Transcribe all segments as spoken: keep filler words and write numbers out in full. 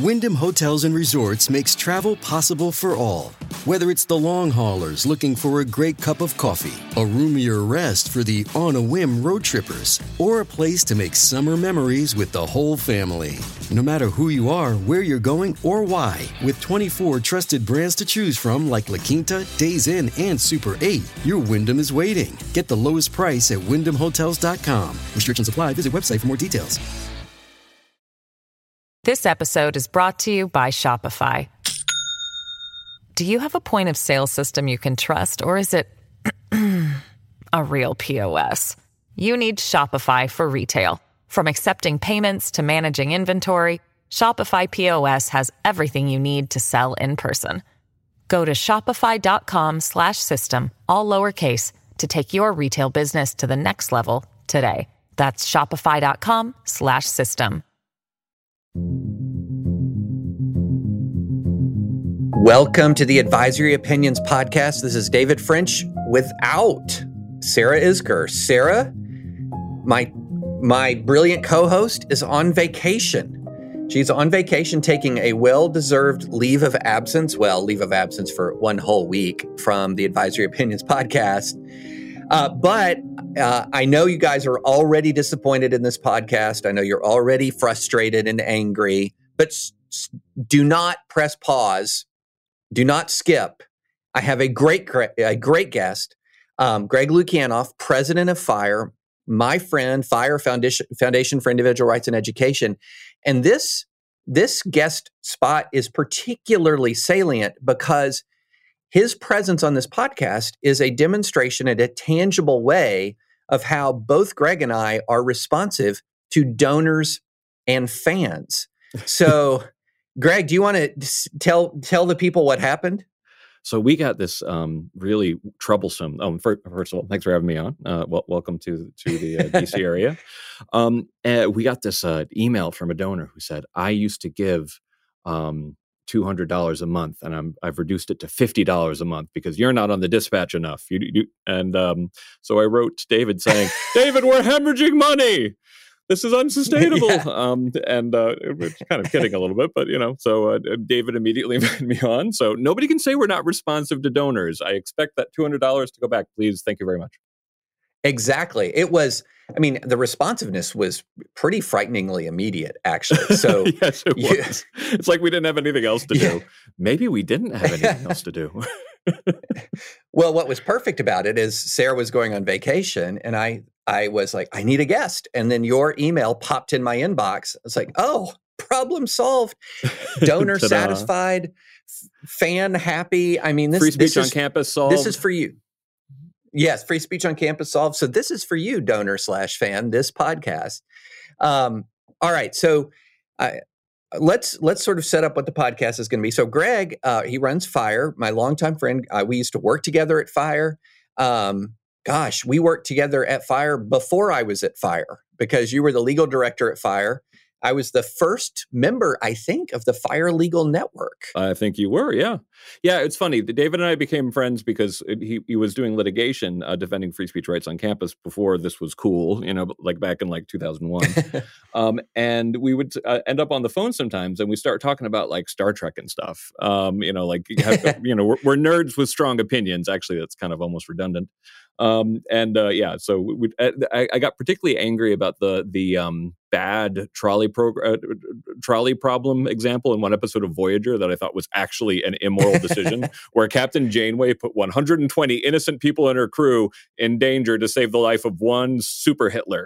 Wyndham Hotels and Resorts makes travel possible for all. Whether it's the long haulers looking for a great cup of coffee, a roomier rest for the on-a-whim road trippers, or a place to make summer memories with the whole family. No matter who you are, where you're going, or why, with twenty-four trusted brands to choose from like La Quinta, Days Inn, and Super eight, your Wyndham is waiting. Get the lowest price at wyndham hotels dot com. Restrictions apply. Visit website for more details. This episode is brought to you by Shopify. Do you have a point of sale system you can trust, or is it a real P O S? You need Shopify for retail. From accepting payments to managing inventory, Shopify P O S has everything you need to sell in person. Go to shopify.com slash system, all lowercase, to take your retail business to the next level today. That's shopify.com slash system. Welcome to the Advisory Opinions Podcast. This is David French without Sarah Isgur. Sarah, my my brilliant co-host, is on vacation. She's on vacation taking a well-deserved leave of absence. Well, leave of absence for one whole week from the Advisory Opinions Podcast. Uh, but uh, I know you guys are already disappointed in this podcast. I know you're already frustrated and angry, but s- s- do not press pause. Do not skip. I have a great, a great guest, um, Greg Lukianoff, president of FIRE, my friend, FIRE Foundation, Foundation for Individual Rights and Education. And this, this guest spot is particularly salient because his presence on this podcast is a demonstration in a tangible way of how both Greg and I are responsive to donors and fans. So, Greg, do you want to tell tell the people what happened? So we got this um, really troublesome. Um, first, first of all, thanks for having me on. Uh, well, welcome to to the uh, D C area. Um, and we got this uh, email from a donor who said, "I used to give um, two hundred dollars a month, and I'm I've reduced it to fifty dollars a month because you're not on the dispatch enough." You, you and um, so I wrote to David saying, "David, we're hemorrhaging money. This is unsustainable." Yeah. Um, and uh, we're kind of kidding a little bit, but, you know, so uh, David immediately invited me on. So nobody can say we're not responsive to donors. I expect that two hundred dollars to go back, please. Thank you very much. Exactly. It was, I mean, the responsiveness was pretty frighteningly immediate, actually. So yes, it you, was. It's like we didn't have anything else to yeah. do. Maybe we didn't have anything else to do. Well, what was perfect about it is Sarah was going on vacation, and I I was like, I need a guest. And then your email popped in my inbox. I was like, oh, problem solved. Donor satisfied, f- fan happy. I mean, this free speech this on is, campus solved. This is for you. Yes, free speech on campus solved. So this is for you, donor slash fan, this podcast. Um, all right. So I, let's let's sort of set up what the podcast is going to be. So Greg, uh, he runs FIRE, my longtime friend. Uh, we used to work together at FIRE. Um, gosh, we worked together at FIRE before I was at FIRE because you were the legal director at FIRE. I was the first member, I think, of the FIRE Legal Network. I think you were, yeah. Yeah, it's funny. David and I became friends because he, he was doing litigation, uh, defending free speech rights on campus before this was cool, you know, like back in like two thousand one. um, and we would uh, end up on the phone sometimes and we start talking about like Star Trek and stuff. Um, you know, like, have, you know, we're, we're nerds with strong opinions. Actually, that's kind of almost redundant. Um, and uh, yeah, so we, I, I got particularly angry about the the um, bad trolley pro- uh, trolley problem example in one episode of Voyager that I thought was actually an immoral decision, where Captain Janeway put one hundred twenty innocent people in her crew in danger to save the life of one super Hitler.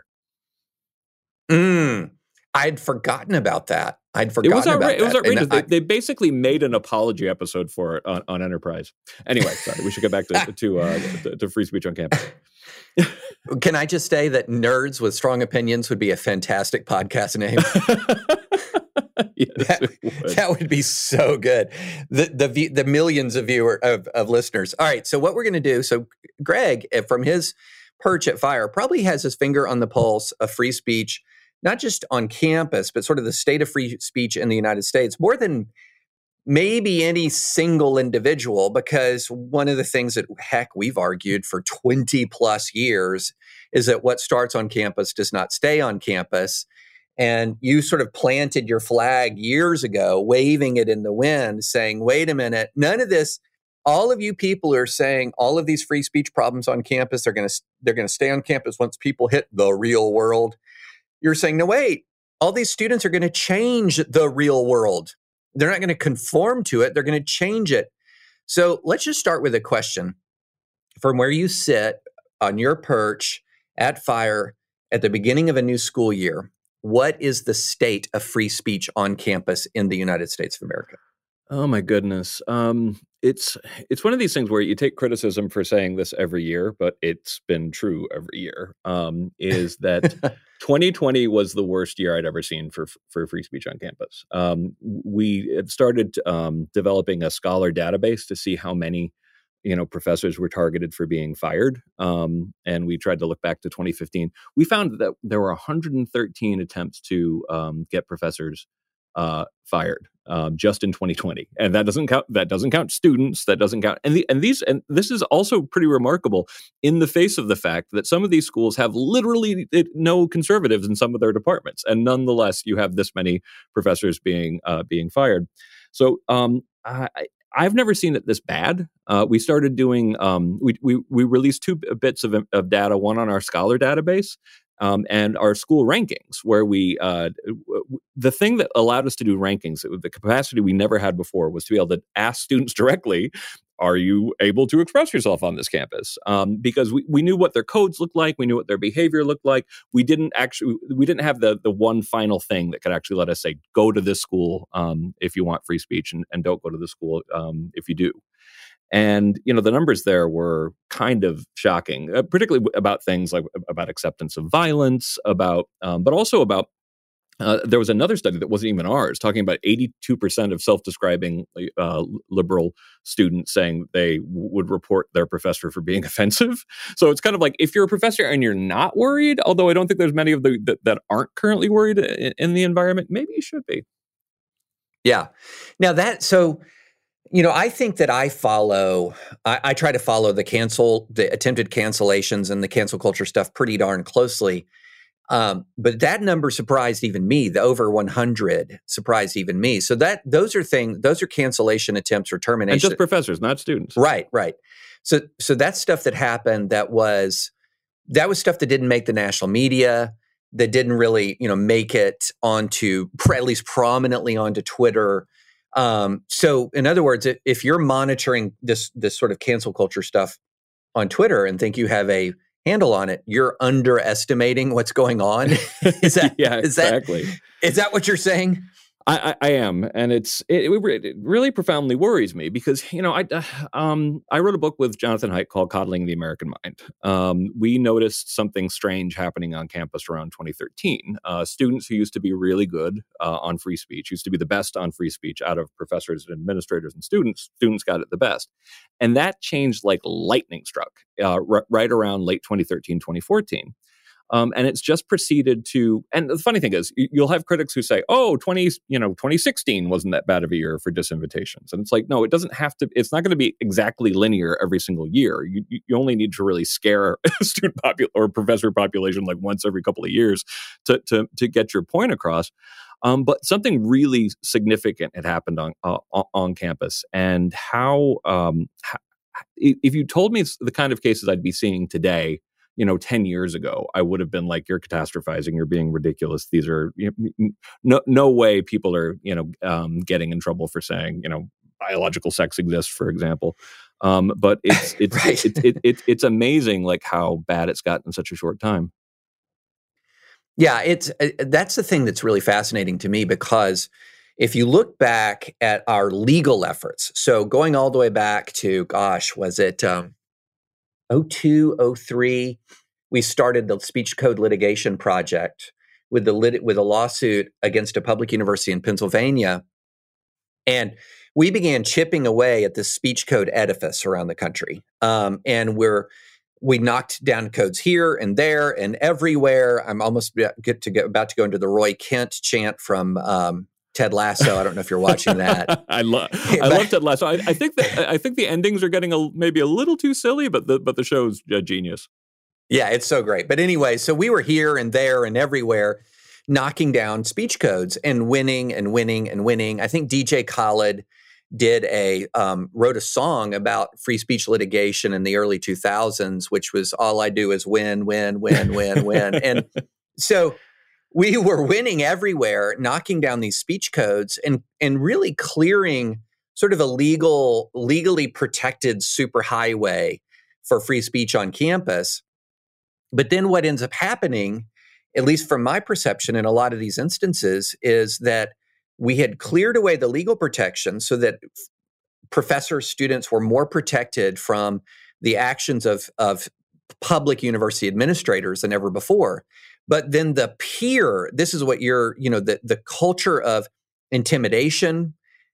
Mm, I'd forgotten about that. I'd forgotten it was outra- about that. It was outrageous. They, I, they basically made an apology episode for it on, on Enterprise. Anyway, sorry, we should get back to to, uh, to to free speech on campus. Can I just say that Nerds with Strong Opinions would be a fantastic podcast name? Yes, that, would. that would be so good. The the the millions of viewer of, of listeners. All right, so what we're going to do? So Greg, from his perch at FIRE, probably has his finger on the pulse of free speech, not just on campus, but sort of the state of free speech in the United States, more than maybe any single individual, because one of the things that, heck, we've argued for twenty plus years is that what starts on campus does not stay on campus. And you sort of planted your flag years ago, waving it in the wind, saying, wait a minute, none of this, all of you people are saying all of these free speech problems on campus are going to, they're going to stay on campus once people hit the real world. You're saying, no, wait, all these students are going to change the real world. They're not going to conform to it. They're going to change it. So let's just start with a question. From where you sit on your perch at FIRE at the beginning of a new school year, what is the state of free speech on campus in the United States of America? Oh my goodness. Um, it's it's one of these things where you take criticism for saying this every year, but it's been true every year, um, is that twenty twenty was the worst year I'd ever seen for for free speech on campus. Um, we had started um, developing a scholar database to see how many you know, professors were targeted for being fired. Um, and we tried to look back to twenty fifteen. We found that there were one hundred thirteen attempts to um, get professors uh, fired um, just in twenty twenty. And that doesn't count, that doesn't count students, that doesn't count. And the, and these, and this is also pretty remarkable in the face of the fact that some of these schools have literally no conservatives in some of their departments. And nonetheless, you have this many professors being, uh, being fired. So um, I, I've never seen it this bad. Uh, we started doing, um, we, we we released two bits of, of data, one on our scholar database um, and our school rankings, where we, uh, the thing that allowed us to do rankings, the capacity we never had before was to be able to ask students directly, are you able to express yourself on this campus? Um, because we, we knew what their codes looked like. We knew what their behavior looked like. We didn't actually, we didn't have the the one final thing that could actually let us say, go to this school um, if you want free speech and, and don't go to the school um, if you do. And, you know, the numbers there were kind of shocking, uh, particularly about things like about acceptance of violence, about, um, but also about Uh, there was another study that wasn't even ours, talking about eighty-two percent of self-describing uh, liberal students saying they w- would report their professor for being offensive. So it's kind of like, if you're a professor and you're not worried, although I don't think there's many of the that, that aren't currently worried in, in the environment, maybe you should be. Yeah. Now that, so, you know, I think that I follow, I, I try to follow the cancel, the attempted cancellations and the cancel culture stuff pretty darn closely. Um, but that number surprised even me. The over one hundred surprised even me. So that those are things, those are cancellation attempts or termination. And just professors, not students. Right, right. So, so that's stuff that happened. That was that was stuff that didn't make the national media. That didn't really, you know, make it onto at least prominently onto Twitter. Um, so, in other words, if you're monitoring this this sort of cancel culture stuff on Twitter and think you have a handle on it, you're underestimating what's going on. Is that yeah, is exactly. That, is that what you're saying? I, I, I am, and it's it, it really profoundly worries me because you know I um I wrote a book with Jonathan Haidt called "Coddling the American Mind." Um, we noticed something strange happening on campus around twenty thirteen. Uh, students who used to be really good uh, on free speech, used to be the best on free speech out of professors and administrators and students. Students got it the best, and that changed like lightning struck uh, r- right around late twenty thirteen, twenty fourteen. Um, and it's just proceeded to, and the funny thing is, you'll have critics who say, "Oh, twenty, you know, twenty sixteen wasn't that bad of a year for disinvitations," and it's like, no, it doesn't have to. It's not going to be exactly linear every single year. You you only need to really scare a student popul- or professor population like once every couple of years to to to get your point across. Um, but something really significant had happened on uh, on campus, and how, um, how if you told me the kind of cases I'd be seeing today, you know, ten years ago, I would have been like, you're catastrophizing, you're being ridiculous. These are, you know, no, no way people are, you know, um, getting in trouble for saying, you know, biological sex exists, for example. Um, but it's, it's, right. it, it, it, it's amazing like how bad it's gotten in such a short time. Yeah, it's, uh, that's the thing that's really fascinating to me, because if you look back at our legal efforts, so going all the way back to, gosh, was it, um, oh two, oh three, we started the Speech Code Litigation Project with the lit- with a lawsuit against a public university in Pennsylvania. And we began chipping away at this speech code edifice around the country. Um, and we're we knocked down codes here and there and everywhere. I'm almost get to get, about to go into the Roy Kent chant from um, Ted Lasso. I don't know if you're watching that. I love I love Ted Lasso. I, I think that I think the endings are getting a, maybe a little too silly, but the but the show's uh, genius. Yeah, it's so great. But anyway, so we were here and there and everywhere knocking down speech codes and winning and winning and winning. I think D J Khaled did a um, wrote a song about free speech litigation in the early two thousands, which was all I do is win, win, win, win, win. And so we were winning everywhere, knocking down these speech codes and and really clearing sort of a legal, legally protected superhighway for free speech on campus. But then what ends up happening, at least from my perception in a lot of these instances, is that we had cleared away the legal protection so that professors, students were more protected from the actions of, of public university administrators than ever before. But then the peer, this is what you're, you know, the, the culture of intimidation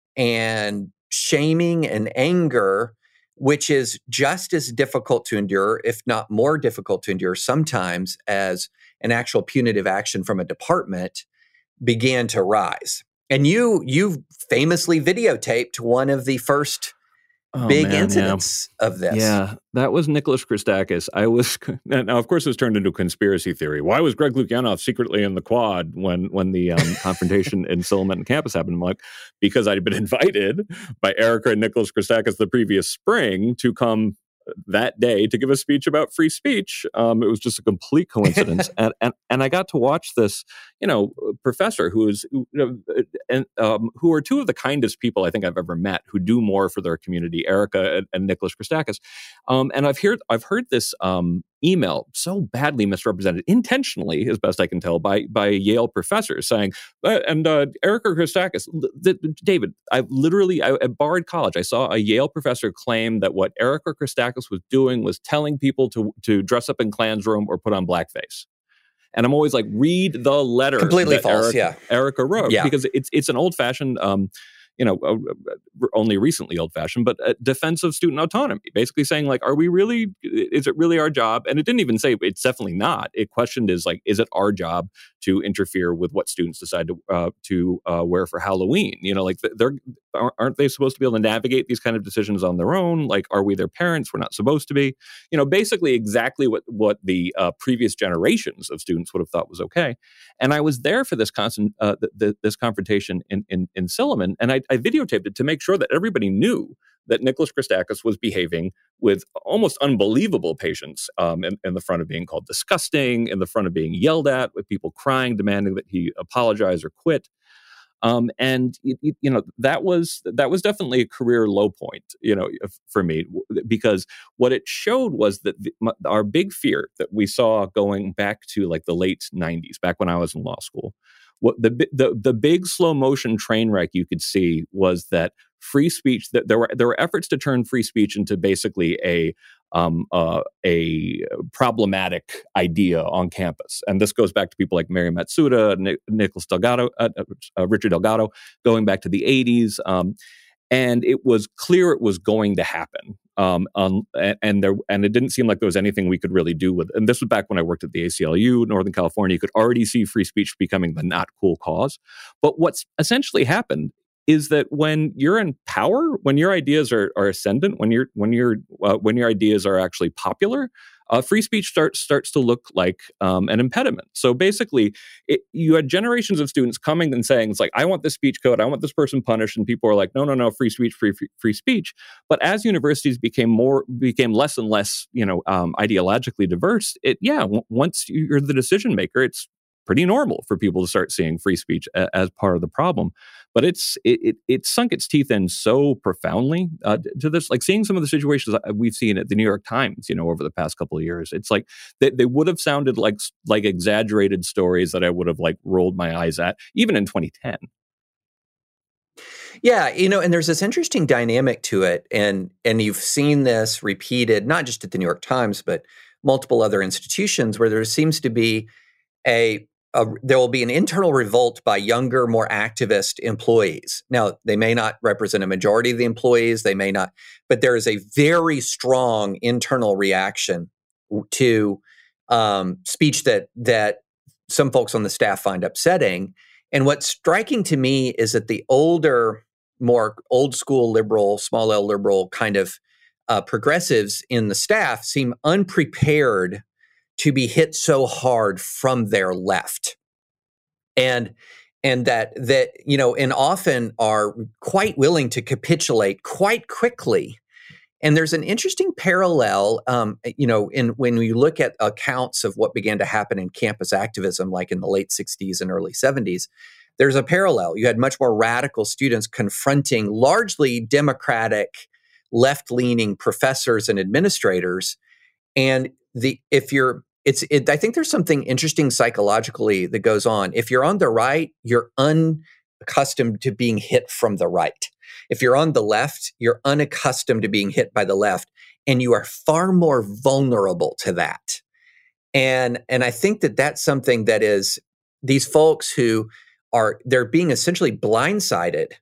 and shaming and anger, which is just as difficult to endure, if not more difficult to endure sometimes, as an actual punitive action from a department, began to rise. And you you famously videotaped one of the first oh, big man, incidents yeah. of this. Yeah, that was Nicholas Christakis. I was now, of course, it was turned into a conspiracy theory. Why was Greg Lukianoff secretly in the quad when when the um, confrontation in Silliman campus happened? I'm like, because I'd been invited by Erica and Nicholas Christakis the previous spring to come that day to give a speech about free speech. Um, it was just a complete coincidence. and, and and I got to watch this, you know, professor who is, you know, and um, who are two of the kindest people I think I've ever met, who do more for their community, Erica and, and Nicholas Christakis. Um, and I've heard I've heard this um, email so badly misrepresented, intentionally, as best I can tell, by by Yale professors saying, uh, and uh, Erica Christakis, th- th- David, I literally, I, at Bard College, I saw a Yale professor claim that what Erica Christakis was doing was telling people to to dress up in Klan's room or put on blackface. And I'm always like, read the letter completely that false, Erica, yeah. Erica wrote, yeah. because it's it's an old-fashioned, um, you know, uh, only recently old-fashioned, but a defense of student autonomy, basically saying, like, are we really, is it really our job? And it didn't even say, it's definitely not. It questioned is, like, is it our job to interfere with what students decide to uh, to uh, wear for Halloween? You know, like, they're aren't they supposed to be able to navigate these kind of decisions on their own? Like, are we their parents? We're not supposed to be. You know, basically exactly what what the uh, previous generations of students would have thought was okay. And I was there for this constant uh, the, the, this confrontation in in, in Silliman, and I, I videotaped it to make sure that everybody knew that Nicholas Christakis was behaving with almost unbelievable patience um, in, in the front of being called disgusting, in the front of being yelled at, with people crying, demanding that he apologize or quit. Um, and you, you know that was that was definitely a career low point, you know, for me, because what it showed was that the, my, our big fear that we saw going back to like the late nineties, back when I was in law school, what the the the big slow motion train wreck you could see was that free speech, that there were there were efforts to turn free speech into basically a um, uh, a problematic idea on campus, and this goes back to people like Mary Matsuda, Nic- Nicholas Delgado, uh, uh, Richard Delgado, going back to the eighties, um, and it was clear it was going to happen. Um, um, and, and there, and it didn't seem like there was anything we could really do with it. And this was back when I worked at the A C L U, Northern California. You could already see free speech becoming the not cool cause. But what's essentially happened is that when you're in power, when your ideas are, are ascendant, when you're when you're uh, when your ideas are actually popular, uh, free speech starts starts to look like um, an impediment. So basically, it, you had generations of students coming and saying, "It's like I want this speech code, I want this person punished," and people are like, "No, no, no, free speech, free free, free speech." But as universities became more became less and less, you know, um, ideologically diverse, it yeah, w- once you're the decision maker, it's pretty normal for people to start seeing free speech a, as part of the problem. But it's it, it it sunk its teeth in so profoundly uh, to this, like seeing some of the situations we've seen at the New York Times, you know, over the past couple of years. It's like they, they would have sounded like like exaggerated stories that I would have like rolled my eyes at, even in twenty ten. Yeah, you know, and there's this interesting dynamic to it, and and you've seen this repeated not just at the New York Times, but multiple other institutions where there seems to be a Uh, there will be an internal revolt by younger, more activist employees. Now, they may not represent a majority of the employees, they may not, but there is a very strong internal reaction to um, speech that that some folks on the staff find upsetting. And what's striking to me is that the older, more old school liberal, small L liberal kind of uh, progressives in the staff seem unprepared to be hit so hard from their left. and and that that you know, and often are quite willing to capitulate quite quickly. And there's an interesting parallel, um, you know, in when we look at accounts of what began to happen in campus activism, like in the late sixties and early seventies. There's a parallel. You had much more radical students confronting largely democratic, left-leaning professors and administrators. And the if you're, it's, it, I think there's something interesting psychologically that goes on. If you're on the right, you're unaccustomed to being hit from the right. If you're on the left, you're unaccustomed to being hit by the left, and you are far more vulnerable to that. And and I think that that's something that is these folks who are they're being essentially blindsided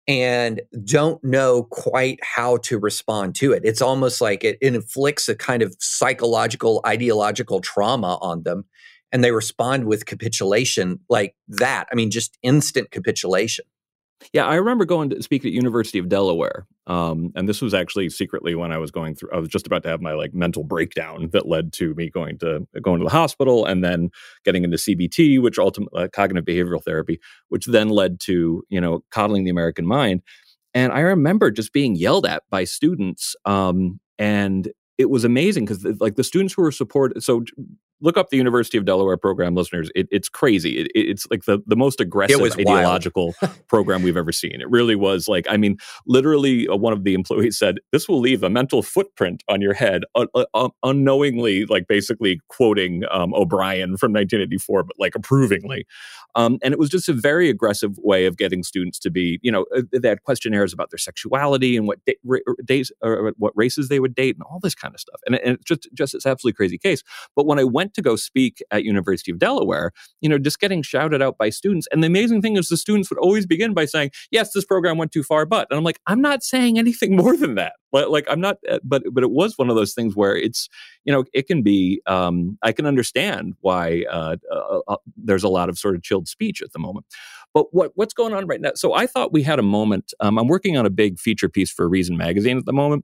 and don't know quite how to respond to it. It's almost like it, it inflicts a kind of psychological, ideological trauma on them, and they respond with capitulation like that. I mean, just instant capitulation. Yeah, I remember going to speak at University of Delaware, um, and this was actually secretly when I was going through. I was just about to have my like mental breakdown that led to me going to going to the hospital, and then getting into C B T, which ultimately uh, cognitive behavioral therapy, which then led to you know coddling the American mind. And I remember just being yelled at by students, um, and it was amazing because like the students who were supported. So look up the University of Delaware program, listeners. It, it's crazy. It, it's like the, the most aggressive ideological program we've ever seen. It really was like, I mean, literally uh, one of the employees said, this will leave a mental footprint on your head, uh, uh, unknowingly, like basically quoting um, O'Brien from nineteen eighty-four, but like approvingly. Um, and it was just a very aggressive way of getting students to be, you know, uh, they had questionnaires about their sexuality and what da- ra- days or what races they would date and all this kind of stuff. And, and it's just, just this absolutely crazy case. But when I went to go speak at University of Delaware, you know, just getting shouted out by students. And the amazing thing is the students would always begin by saying, yes, this program went too far, but, and I'm like, I'm not saying anything more than that. Like, I'm not, but, but it was one of those things where it's, you know, it can be, um, I can understand why uh, uh, uh, there's a lot of sort of chilled speech at the moment. But what what's going on right now? So I thought we had a moment. Um, I'm working on a big feature piece for Reason Magazine at the moment.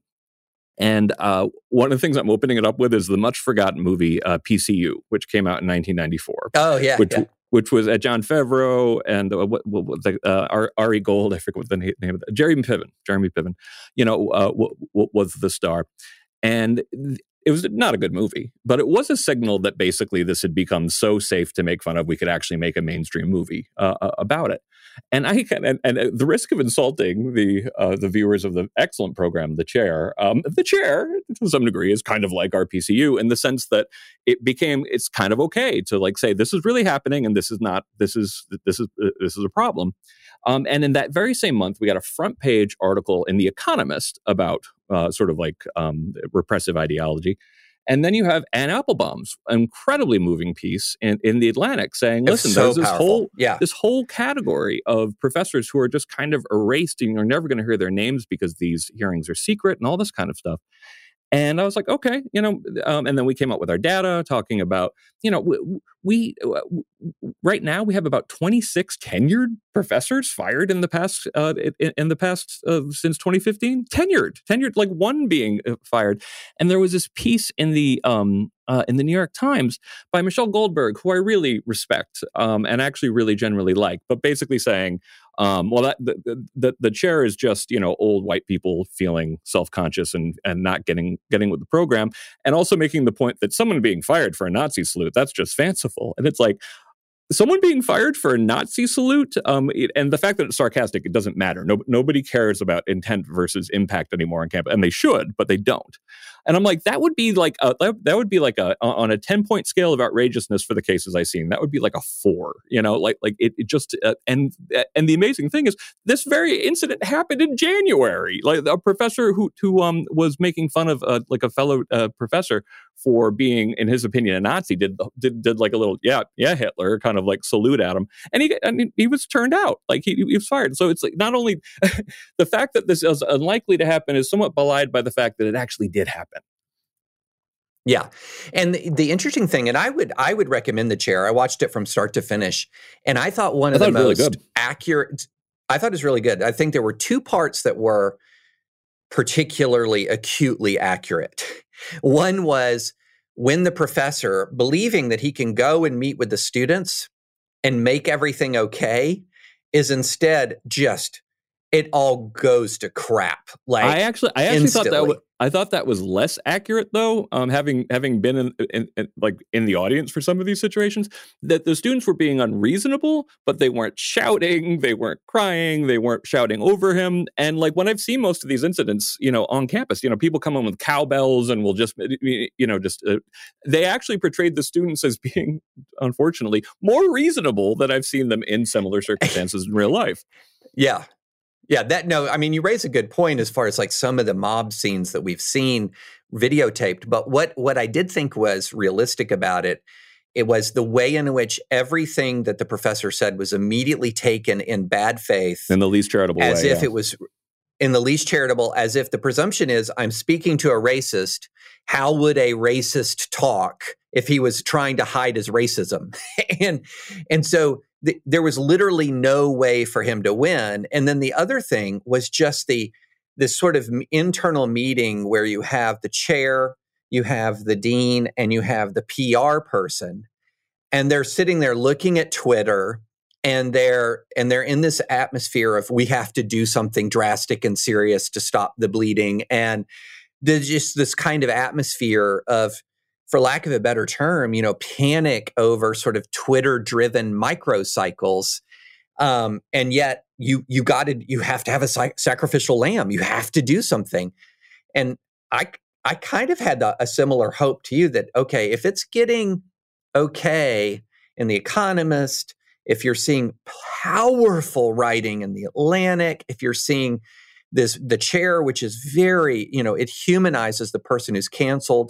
And uh, one of the things I'm opening it up with is the much forgotten movie uh, P C U, which came out in nineteen ninety-four. Oh, yeah. Which, yeah. which was at Jon Favreau and uh, what, what, what the, uh, Ari Gold, I forget what the name of it, Jeremy Piven, Jeremy Piven, you know, uh, what, what was the star. And it was not a good movie, but it was a signal that basically this had become so safe to make fun of, we could actually make a mainstream movie uh, about it. And I and, and the risk of insulting the uh, the viewers of the excellent program, The Chair, um, The Chair, to some degree, is kind of like our P C U in the sense that it became, it's kind of okay to like say, this is really happening and this is not, this is, this is, uh, this is a problem. Um, and in that very same month, we got a front page article in The Economist about uh, sort of like um, repressive ideology. And then you have Anne Applebaum's incredibly moving piece in, in The Atlantic saying, listen, so there's this powerful. whole yeah. this whole category of professors who are just kind of erased and you're never going to hear their names because these hearings are secret and all this kind of stuff. And I was like, okay, you know, um, and then we came up with our data talking about, you know, we, we uh, right now we have about twenty-six tenured professors fired in the past, uh, in, in the past uh, since twenty fifteen. Tenured, tenured, like one being fired. And there was this piece in the um, uh, in the New York Times by Michelle Goldberg, who I really respect um, and actually really generally like, but basically saying, Um, well, that the, the the chair is just, you know, old white people feeling self-conscious and and not getting getting with the program, and also making the point that someone being fired for a Nazi salute, that's just fanciful. And it's like, someone being fired for a Nazi salute, um, it, and the fact that it's sarcastic, it doesn't matter. No, nobody cares about intent versus impact anymore on campus, and they should, but they don't. And I'm like, that would be like a, that would be like a on a ten point scale of outrageousness for the cases I've seen. That would be like a four, you know, like like it, it just uh, and and the amazing thing is this very incident happened in January. Like a professor who who um was making fun of uh, like a fellow uh, professor for being, in his opinion, a Nazi did did did like a little yeah yeah Hitler kind of like salute at him, and he and he was turned out, like he, he was fired. So it's like not only the fact that this is unlikely to happen is somewhat belied by the fact that it actually did happen. Yeah. And the, the interesting thing, and I would I would recommend The Chair. I watched it from start to finish, and I thought one of the most really accurate, I thought it was really good. I think there were two parts that were particularly acutely accurate. One was when the professor, believing that he can go and meet with the students and make everything okay is instead just, it all goes to crap. Like I actually, I actually instantly. thought that w- I thought that was less accurate, though. Um, having having been in, in, in like in the audience for some of these situations, that the students were being unreasonable, but they weren't shouting, they weren't crying, they weren't shouting over him. And like when I've seen most of these incidents, you know, on campus, you know, people come in with cowbells and will just, you know, just uh, they actually portrayed the students as being, unfortunately, more reasonable than I've seen them in similar circumstances in real life. Yeah. Yeah, that no, I mean, you raise a good point as far as like some of the mob scenes that we've seen videotaped. But what what I did think was realistic about it, it was the way in which everything that the professor said was immediately taken in bad faith. In the least charitable as way. As if yeah. it was in the least charitable, as if the presumption is I'm speaking to a racist. How would a racist talk if he was trying to hide his racism? and and so th- there was literally no way for him to win. And then the other thing was just the this sort of internal meeting where you have the chair, you have the dean, and you have the P R person, and they're sitting there looking at Twitter. And they're and they're in this atmosphere of we have to do something drastic and serious to stop the bleeding. And there's just this kind of atmosphere of, for lack of a better term, you know, panic over sort of Twitter-driven microcycles. Um, and yet you you got to you have to have a sac- sacrificial lamb. You have to do something. And I I kind of had a, a similar hope to you that, okay, if it's getting okay in The Economist, if you're seeing powerful writing in The Atlantic, if you're seeing this, the chair, which is very, you know, it humanizes the person who's canceled,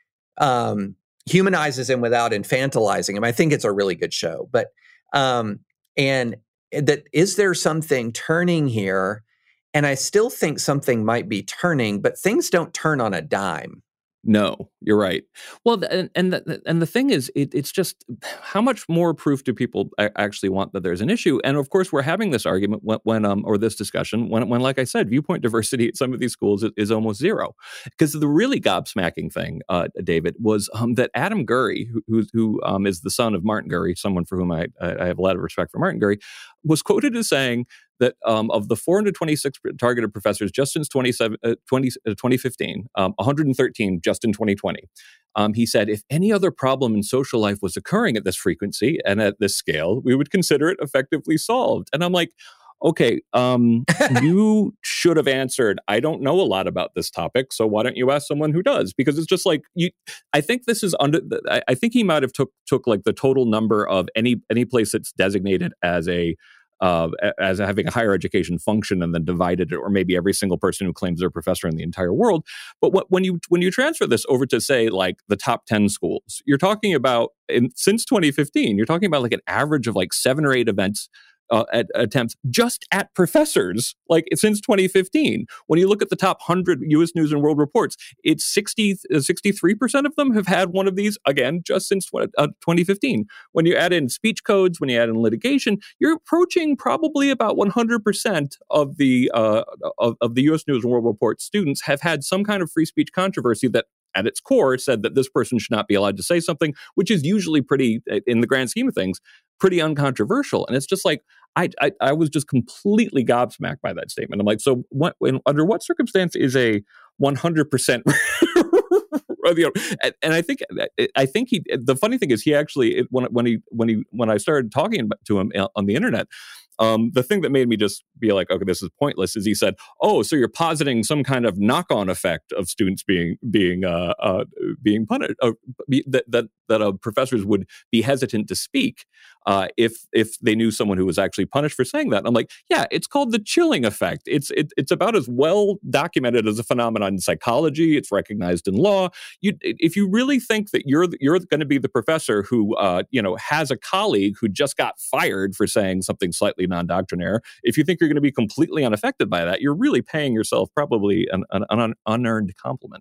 um, humanizes him without infantilizing him. I think it's a really good show. But, um, and that, is there something turning here? And I still think something might be turning, but things don't turn on a dime. No, you're right. Well, and and the, and the thing is, it, it's just how much more proof do people actually want that there's an issue? And of course, we're having this argument when, when um or this discussion when, when, like I said, viewpoint diversity at some of these schools is, is almost zero. Because the really gobsmacking thing, uh, David, was um, that Adam Gurry, who who, who um, is the son of Martin Gurry, someone for whom I I have a lot of respect for Martin Gurry, was quoted as saying that um, of the four hundred twenty-six targeted professors just since twenty, uh, twenty, uh, twenty fifteen, um, one hundred thirteen just in twenty twenty. Um, he said, if any other problem in social life was occurring at this frequency and at this scale, we would consider it effectively solved. And I'm like, okay, um, you should have answered, I don't know a lot about this topic, so why don't you ask someone who does? Because it's just like, you. I think this is under, I, I think he might have took took like the total number of any any place that's designated as a, Uh, as having a higher education function and then divided it, or maybe every single person who claims they're a professor in the entire world. But what, when you when you transfer this over to, say, like the top ten schools, you're talking about, in, since twenty fifteen, you're talking about like an average of like seven or eight events Uh, at, attempts just at professors, like since twenty fifteen. When you look at the top one hundred U S News and World Reports, it's sixty, sixty-three percent of them have had one of these, again, just since uh, twenty fifteen. When you add in speech codes, when you add in litigation, you're approaching probably about one hundred percent of the, uh, of, of the U S News and World Report students have had some kind of free speech controversy that at its core said that this person should not be allowed to say something, which is usually pretty, in the grand scheme of things, pretty uncontroversial. And it's just like, I I, I was just completely gobsmacked by that statement. I'm like, so what, when, under what circumstance is a one hundred percent you know, and, and I think I think he. The funny thing is, he actually when when he when he when I started talking to him on the internet, um, the thing that made me just be like, okay, this is pointless, is he said, "Oh, so you're positing some kind of knock-on effect of students being being uh, uh, being punished, uh, be, that that that uh, professors would be hesitant to speak uh, if if they knew someone who was actually punished for saying that." And I'm like, yeah, it's called the chilling effect. It's it, it's about as well documented as a phenomenon in psychology. It's recognized in law. You, if you really think that you're you're going to be the professor who uh, you know has a colleague who just got fired for saying something slightly non-doctrinaire, if you think you're going to be completely unaffected by that, you're really paying yourself probably an, an, an unearned compliment.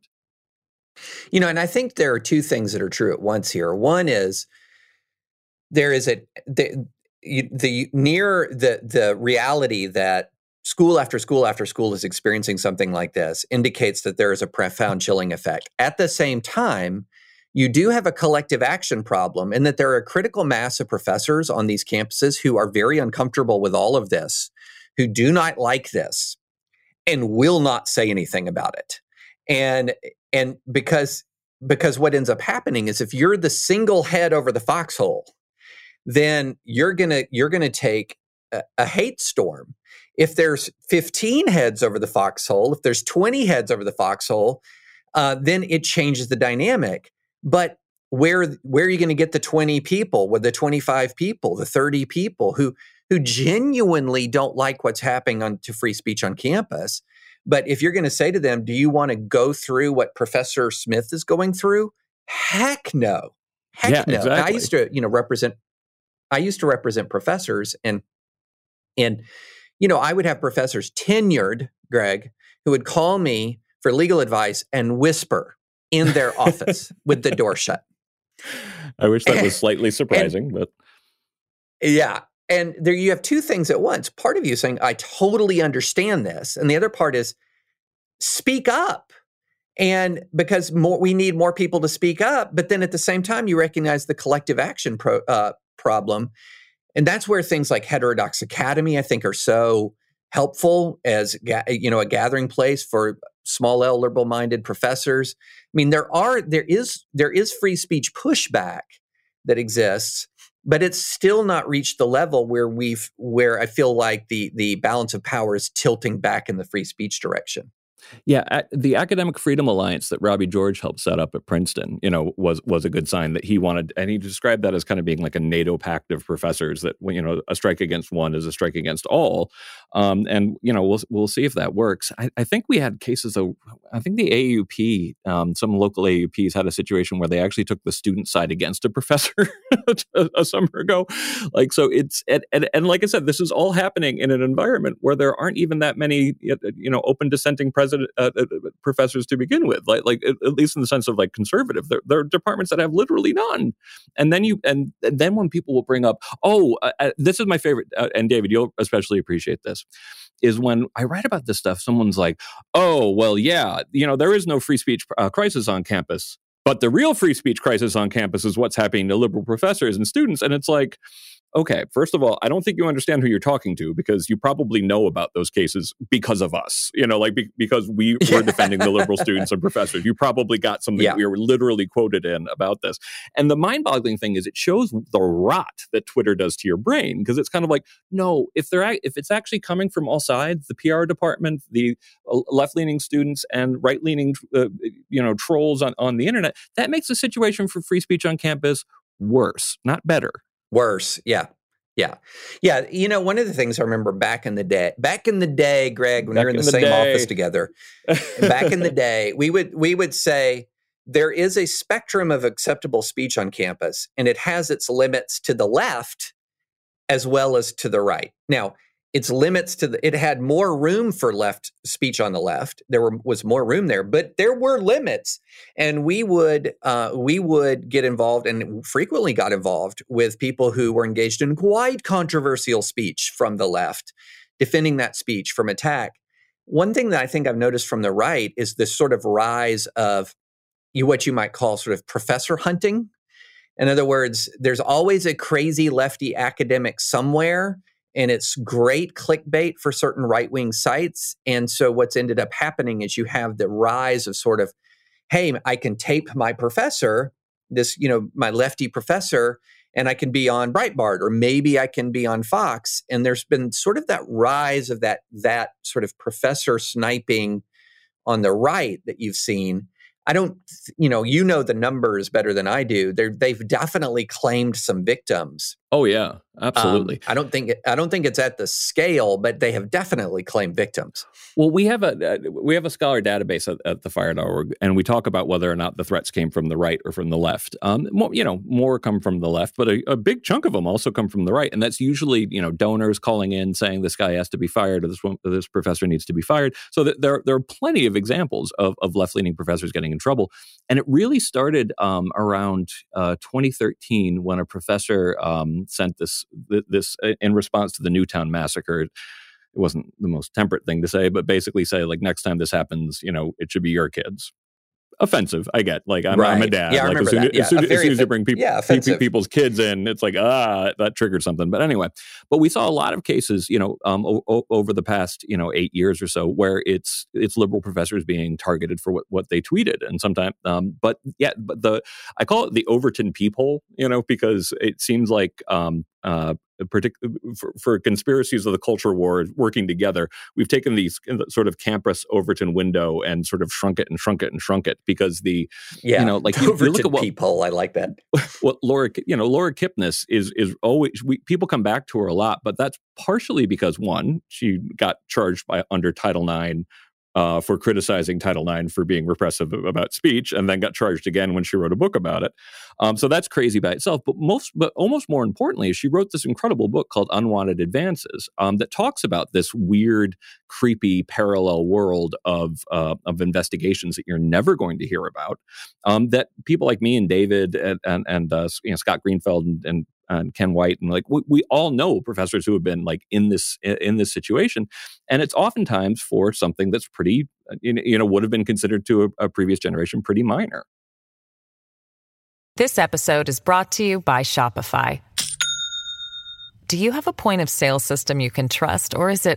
You know, and I think there are two things that are true at once here. One is there is a the, the near the the reality that school after school after school is experiencing something like this indicates that there is a profound chilling effect. At the same time, you do have a collective action problem, and that there are a critical mass of professors on these campuses who are very uncomfortable with all of this, who do not like this, and will not say anything about it. And and because because what ends up happening is, if you're the single head over the foxhole, then you're gonna you're gonna take a, a hate storm. If there's fifteen heads over the foxhole, if there's twenty heads over the foxhole, uh, then it changes the dynamic. But where where are you going to get the twenty people, with the twenty-five people, the thirty people who who genuinely don't like what's happening on to free speech on campus? But if you're going to say to them, do you want to go through what Professor Smith is going through? Heck no. Heck yeah, no. exactly. I used to, you know, represent I used to represent professors, and and you know, I would have professors tenured, Greg, who would call me for legal advice and whisper in their office with the door shut. I wish that was slightly surprising, and, but yeah. And there you have two things at once. Part of you saying, I totally understand this. And the other part is, speak up. And because more, we need more people to speak up. But then at the same time, you recognize the collective action pro, uh, problem. And that's where things like Heterodox Academy, I think, are so helpful as, you know, a gathering place for small L liberal-minded professors. I mean, there are there is there is free speech pushback that exists, but it's still not reached the level where we've where I feel like the the balance of power is tilting back in the free speech direction. Yeah, the Academic Freedom Alliance that Robbie George helped set up at Princeton, you know, was was a good sign that he wanted, and he described that as kind of being like a NATO pact of professors, that, you know, a strike against one is a strike against all. Um, and, you know, we'll we'll see if that works. I, I think we had cases of, I think the A U P, um, some local A U Ps had a situation where they actually took the student side against a professor a, a summer ago. Like, so it's, and, and, and like I said, this is all happening in an environment where there aren't even that many, you know, open dissenting presidents. Uh, uh, professors to begin with, like, like at, at least in the sense of like conservative, there, there are departments that have literally none. And then you, and, and then when people will bring up, oh, uh, uh, this is my favorite, uh, and David, you'll especially appreciate this, is when I write about this stuff, someone's like, oh, well, yeah, you know, there is no free speech uh, crisis on campus, but the real free speech crisis on campus is what's happening to liberal professors and students. And it's like, okay, first of all, I don't think you understand who you're talking to, because you probably know about those cases because of us, you know, like be, because we were defending the liberal students and professors. You probably got something yeah. we were literally quoted in about this. And the mind-boggling thing is, it shows the rot that Twitter does to your brain, because it's kind of like, no, if they're if it's actually coming from all sides, the P R department, the left-leaning students, and right-leaning, uh, you know, trolls on, on the internet, that makes the situation for free speech on campus worse, not better. Worse, yeah. Yeah. Yeah. You know, one of the things I remember back in the day, back in the day, Greg, when back we were in the, in the same day. office together, back in the day, we would we would say there is a spectrum of acceptable speech on campus, and it has its limits to the left as well as to the right. Now, its limits to the, it had more room for left speech on the left. There were, was more room there, but there were limits. And we would, uh, we would get involved, and frequently got involved with people who were engaged in quite controversial speech from the left, defending that speech from attack. One thing that I think I've noticed from the right is this sort of rise of you, what you might call sort of professor hunting. In other words, there's always a crazy lefty academic somewhere, and it's great clickbait for certain right-wing sites. And so what's ended up happening is you have the rise of sort of, hey, I can tape my professor, this, you know, my lefty professor, and I can be on Breitbart, or maybe I can be on Fox. And there's been sort of that rise of that, that sort of professor sniping on the right that you've seen. I don't, you know, you know the numbers better than I do. They're, they've definitely claimed some victims. Oh yeah, absolutely. Um, I don't think it, I don't think it's at the scale, but they have definitely claimed victims. Well, we have a uh, we have a scholar database at, at the fire dot org, and we talk about whether or not the threats came from the right or from the left. Um, more, you know, more come from the left, but a, a big chunk of them also come from the right, and that's usually, you know, donors calling in saying this guy has to be fired, or this one, or this professor needs to be fired. So that there there are plenty of examples of of left leaning professors getting in trouble, and it really started um, around uh, twenty thirteen when a professor um, sent this this in response to the Newtown massacre. It wasn't the most temperate thing to say, but basically say, like, next time this happens, you know, it should be your kids. offensive. I get like I'm, right. I'm a dad. Yeah, I like remember as soon, that. Yeah, as, soon, as soon as you offi- bring people, yeah, pe- people's kids in, it's like ah, that triggered something. But anyway, but we saw a lot of cases, you know, um, o- o- over the past you know eight years or so, where it's it's liberal professors being targeted for what, what they tweeted, and sometimes, um, but yeah, but the I call it the Overton peephole, you know, because it seems like um, uh, partic- for, for conspiracies of the culture war working together, we've taken these sort of campus Overton window and sort of shrunk it and shrunk it and shrunk it because the, yeah, you know, like you, you look at what peephole. I like that. What Laura, you know, Laura Kipnis is is always we, people come back to her a lot, but that's partially because one, she got charged by under Title nine. Uh, for criticizing Title nine for being repressive about speech, and then got charged again when she wrote a book about it. Um, so that's crazy by itself. But most, but almost more importantly, she wrote this incredible book called Unwanted Advances um, that talks about this weird, creepy parallel world of uh, of investigations that you're never going to hear about. Um, that people like me and David and and, and uh, you know, Scott Greenfeld and, and and Ken White and like we, we all know professors who have been like in this in this situation, and it's oftentimes for something that's pretty you know would have been considered to a, a previous generation pretty minor. This episode is brought to you by Shopify. Do you have a point of sale system you can trust, or is it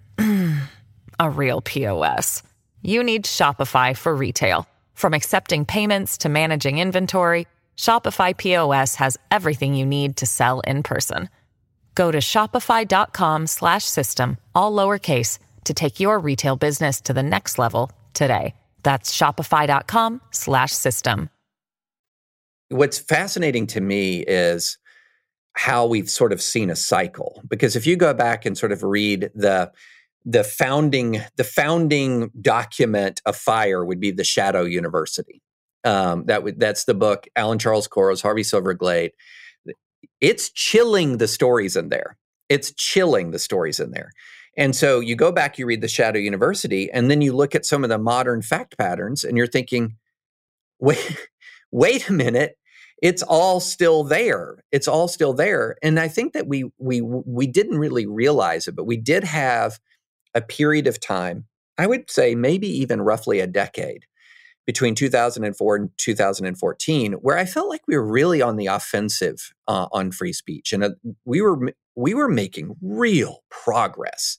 a real P O S? You need Shopify for retail. From accepting payments to managing inventory, Shopify P O S has everything you need to sell in person. Go to shopify.com slash system, all lowercase, to take your retail business to the next level today. That's shopify.com slash system. What's fascinating to me is how we've sort of seen a cycle. Because if you go back and sort of read the the founding the founding document of FIRE would be the Shadow University. Um, that w- that's the book, Alan Charles Koros, Harvey Silverglade. It's chilling the stories in there. It's chilling the stories in there. And so you go back, you read the Shadow University, and then you look at some of the modern fact patterns, and you're thinking, wait, wait a minute, it's all still there. It's all still there. And I think that we we we didn't really realize it, but we did have a period of time, I would say maybe even roughly a decade, between two thousand four and two thousand fourteen, where I felt like we were really on the offensive uh, on free speech, and uh, we were we were making real progress.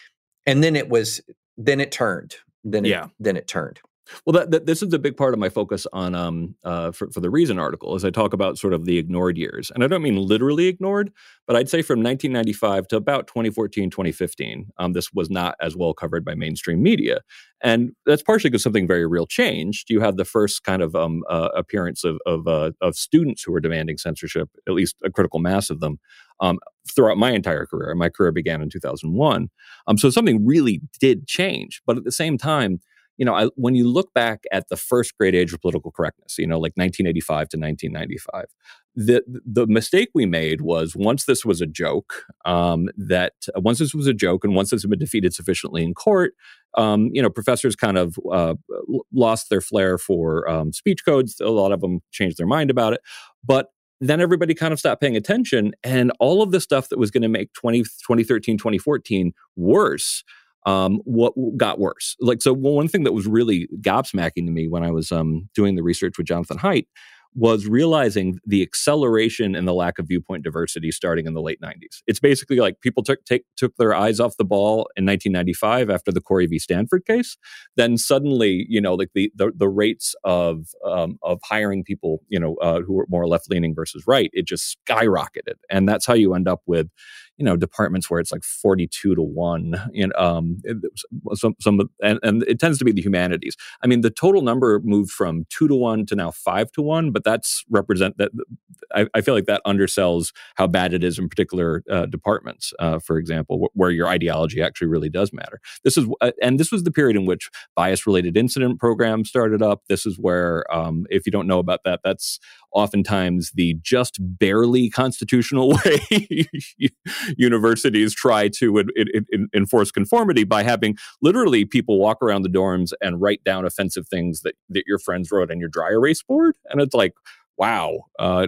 And then it was, then it turned, then it, yeah, then it turned. Well, that, that, this is a big part of my focus on um, uh, for, for the Reason article, as I talk about sort of the ignored years. And I don't mean literally ignored, but I'd say from nineteen ninety-five to about twenty fourteen, twenty fifteen, um, this was not as well covered by mainstream media. And that's partially because something very real changed. You had the first kind of um, uh, appearance of of, uh, of students who were demanding censorship, at least a critical mass of them, um, throughout my entire career. My career began in two thousand one. Um, so something really did change. But at the same time, you know, I, when you look back at the first great age of political correctness, you know, like nineteen eighty-five to nineteen ninety-five, the the mistake we made was once this was a joke, um, that uh, once this was a joke and once this had been defeated sufficiently in court, um, you know, professors kind of uh, lost their flair for um, speech codes. A lot of them changed their mind about it. But then everybody kind of stopped paying attention, and all of the stuff that was going to make twenty, twenty thirteen, twenty fourteen worse Um, what got worse. Like, so one thing that was really gobsmacking to me when I was um, doing the research with Jonathan Haidt was realizing the acceleration in the lack of viewpoint diversity starting in the late nineties. It's basically like people took take, took their eyes off the ball in nineteen ninety-five after the Corey v. Stanford case. Then suddenly, you know, like the the, the rates of um, of hiring people, you know, uh, who were more left leaning versus right, it just skyrocketed, and that's how you end up with, you know, departments where it's like forty-two to one, you know, um, some, some, and, and it tends to be the humanities. I mean, the total number moved from two to one to now five to one, but that's represent that. I, I feel like that undersells how bad it is in particular uh, departments, uh, for example, wh- where your ideology actually really does matter. This is, uh, and this was the period in which bias-related incident programs started up. This is where, um, if you don't know about that, that's oftentimes the just barely constitutional way universities try to in, in, in enforce conformity by having literally people walk around the dorms and write down offensive things that, that your friends wrote on your dry erase board. And it's like, wow. Uh,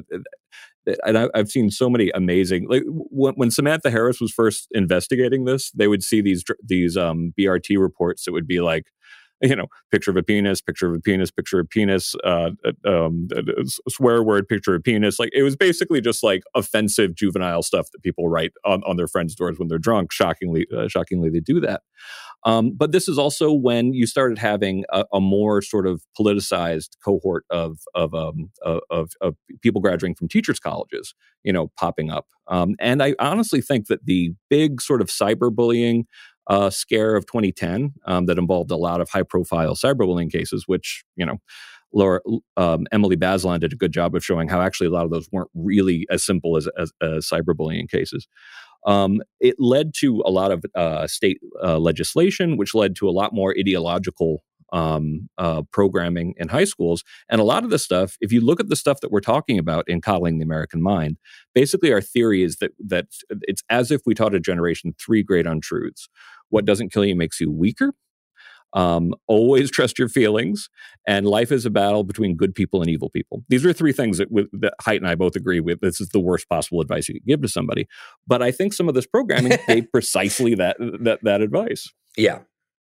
and I, I've seen so many amazing, like when, when Samantha Harris was first investigating this, they would see these, these um, B R T reports that would be like, you know, picture of a penis, picture of a penis, picture of penis, uh, um, swear word, picture of penis. Like, it was basically just like offensive juvenile stuff that people write on, on their friends' doors when they're drunk. Shockingly, uh, shockingly, they do that. Um, but this is also when you started having a, a more sort of politicized cohort of of, um, of of people graduating from teachers' colleges, you know, popping up. Um, and I honestly think that the big sort of cyberbullying uh, scare of twenty ten um, that involved a lot of high-profile cyberbullying cases, which, you know, Laura, um, Emily Bazelon did a good job of showing how actually a lot of those weren't really as simple as, as, as cyberbullying cases. Um, it led to a lot of uh, state uh, legislation, which led to a lot more ideological um, uh, programming in high schools. And a lot of the stuff, if you look at the stuff that we're talking about in Coddling the American Mind, basically our theory is that that it's as if we taught a generation three great untruths. What doesn't kill you makes you weaker. Um, always trust your feelings, and life is a battle between good people and evil people. These are three things that, with, that Haidt and I both agree with. This is the worst possible advice you could give to somebody. But I think some of this programming gave precisely that that that advice. Yeah,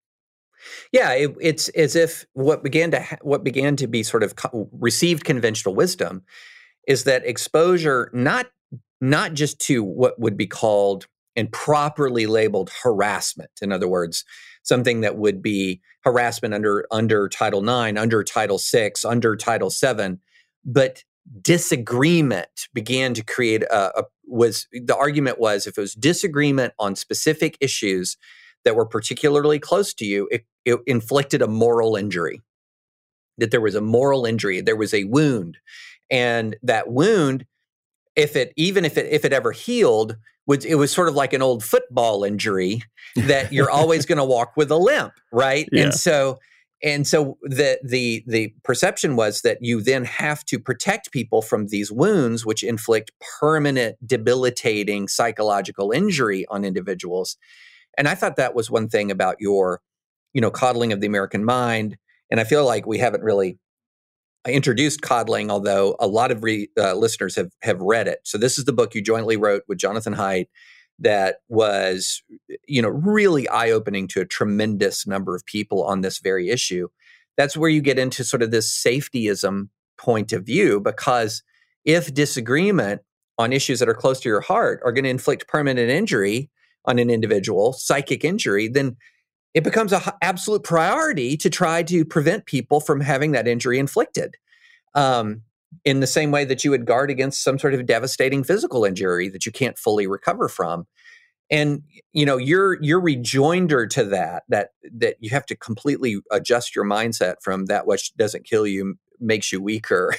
yeah. It, it's as if what began to ha- what began to be sort of co- received conventional wisdom is that exposure, not not just to what would be called and properly labeled harassment. In other words, something that would be harassment under under Title nine, under Title six, under Title seven, but disagreement began to create a, a was the argument was if it was disagreement on specific issues that were particularly close to you, it, it inflicted a moral injury. That there was a moral injury, there was a wound, and that wound, if it even if it if it ever healed, was it was sort of like an old football injury that you're always going to walk with a limp, right? Yeah. And so and so the the the perception was that you then have to protect people from these wounds, which inflict permanent, debilitating psychological injury on individuals. And I thought that was one thing about your, you know, coddling of the American mind. And I feel like we haven't really introduced Coddling, although a lot of re, uh, listeners have have read it. So this is the book you jointly wrote with Jonathan Haidt that was, you know, really eye-opening to a tremendous number of people on this very issue. That's where you get into sort of this safetyism point of view, because if disagreement on issues that are close to your heart are going to inflict permanent injury on an individual, psychic injury, then it becomes an absolute priority to try to prevent people from having that injury inflicted, um, in the same way that you would guard against some sort of devastating physical injury that you can't fully recover from. And you know, your your rejoinder to that that that you have to completely adjust your mindset from that which doesn't kill you makes you weaker,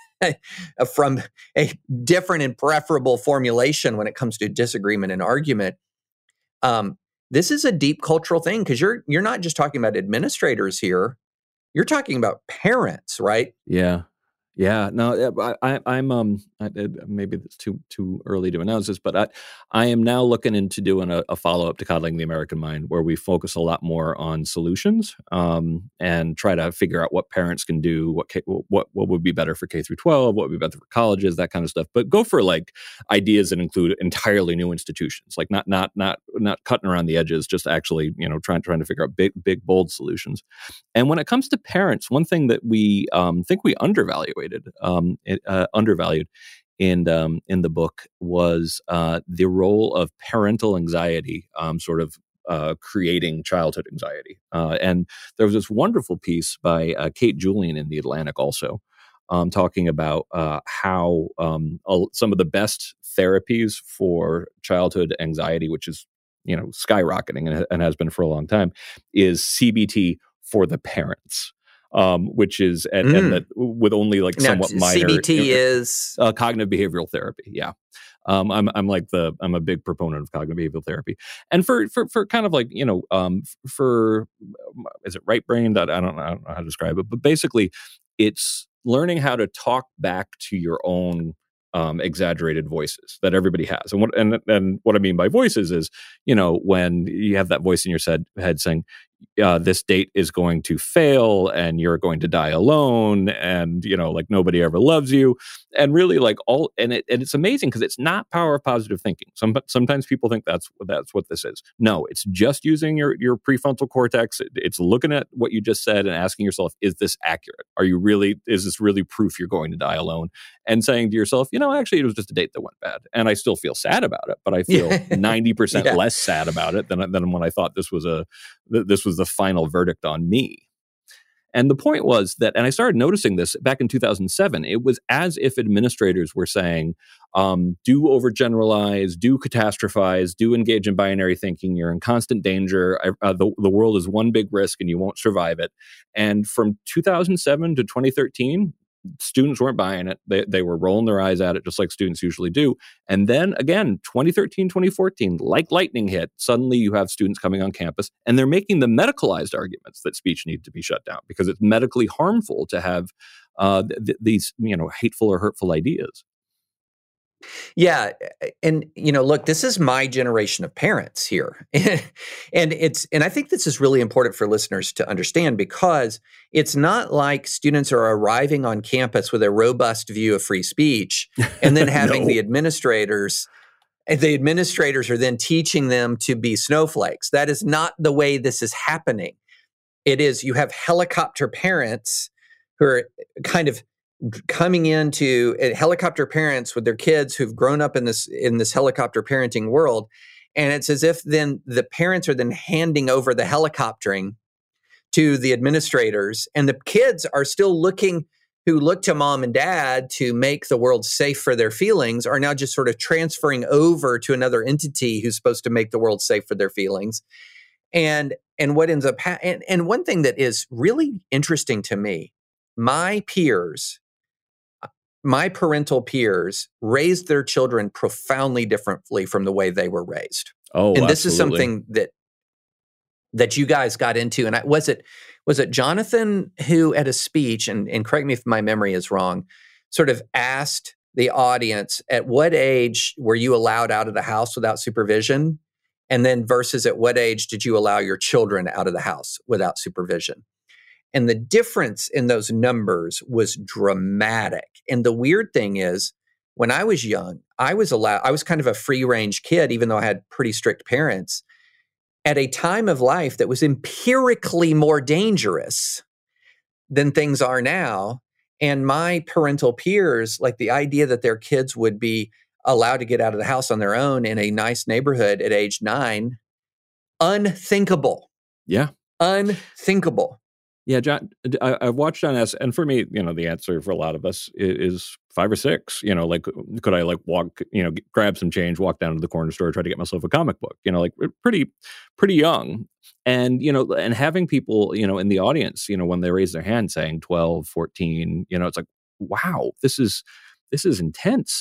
from a different and preferable formulation when it comes to disagreement and argument. Um, This is a deep cultural thing, because you're you're not just talking about administrators here. You're talking about parents, right? Yeah. Yeah, no, I, I, I'm um, I, maybe it's too too early to announce this, but I, I am now looking into doing a, a follow up to Coddling the American Mind, where we focus a lot more on solutions, um, and try to figure out what parents can do, what K, what what would be better for K through twelve, what would be better for colleges, that kind of stuff. But go for like ideas that include entirely new institutions, like not not not not cutting around the edges, just actually, you know, trying trying to figure out big big bold solutions. And when it comes to parents, one thing that we um, think we undervaluate. Um, uh, undervalued in um, in the book was uh, the role of parental anxiety, um, sort of uh, creating childhood anxiety. Uh, and there was this wonderful piece by uh, Kate Julian in The Atlantic, also um, talking about uh, how um, some of the best therapies for childhood anxiety, which is, you know, skyrocketing and, and has been for a long time, is C B T for the parents. Um, which is and, mm. and that with only like now, somewhat minor. C B T you know, is uh, cognitive behavioral therapy. Yeah, um, I'm I'm like the I'm a big proponent of cognitive behavioral therapy, and for for for kind of like, you know, um, for is it right brained? I don't know, I don't know how to describe it, but basically, it's learning how to talk back to your own um, exaggerated voices that everybody has. And what and and what I mean by voices is, you know, when you have that voice in your head, head saying, uh, this date is going to fail and you're going to die alone, and you know, like nobody ever loves you, and really like all, and it and it's amazing because it's not power of positive thinking. Some sometimes people think that's that's what this is. No, it's just using your your prefrontal cortex. It, it's looking at what you just said and asking yourself, is this accurate? Are you really? Is this really proof you're going to die alone? And saying to yourself, you know, actually, it was just a date that went bad, and I still feel sad about it, but I feel ninety percent yeah. less sad about it than than when I thought this was a this was the final verdict on me. And the point was that, and I started noticing this back in two thousand seven, it was as if administrators were saying, um, do overgeneralize, do catastrophize, do engage in binary thinking, you're in constant danger, uh, the, the world is one big risk and you won't survive it. And from two thousand seven to twenty thirteen, students weren't buying it. They they were rolling their eyes at it just like students usually do. And then again, twenty thirteen, twenty fourteen, like lightning hit, suddenly you have students coming on campus and they're making the medicalized arguments that speech needs to be shut down because it's medically harmful to have uh, th- these, you know, hateful or hurtful ideas. Yeah. And, you know, look, this is my generation of parents here. and it's, and I think this is really important for listeners to understand because it's not like students are arriving on campus with a robust view of free speech and then having no. the administrators, the administrators are then teaching them to be snowflakes. That is not the way this is happening. It is, you have helicopter parents who are kind of coming into uh, helicopter parents with their kids who've grown up in this in this helicopter parenting world, and it's as if then the parents are then handing over the helicoptering to the administrators, and the kids are still looking who look to mom and dad to make the world safe for their feelings are now just sort of transferring over to another entity who's supposed to make the world safe for their feelings. And and what ends up ha- and, and one thing that is really interesting to me, my peers My parental peers raised their children profoundly differently from the way they were raised. Oh, and this absolutely. is something that that you guys got into. And I, was it was it Jonathan who, at a speech, and, and correct me if my memory is wrong, sort of asked the audience, at what age were you allowed out of the house without supervision? And then versus at what age did you allow your children out of the house without supervision? And the difference in those numbers was dramatic. And the weird thing is, when I was young, I was allowed, I was kind of a free range kid, even though I had pretty strict parents, at a time of life that was empirically more dangerous than things are now. And my parental peers, like the idea that their kids would be allowed to get out of the house on their own in a nice neighborhood at age nine, unthinkable. Yeah. Unthinkable. Yeah, John, I, I've watched John S. And for me, you know, the answer for a lot of us is, is five or six. You know, like, could I like walk, you know, get, grab some change, walk down to the corner store, try to get myself a comic book, you know, like pretty, pretty young. And, you know, and having people, you know, in the audience, you know, when they raise their hand saying twelve, fourteen, you know, it's like, wow, this is, this is intense.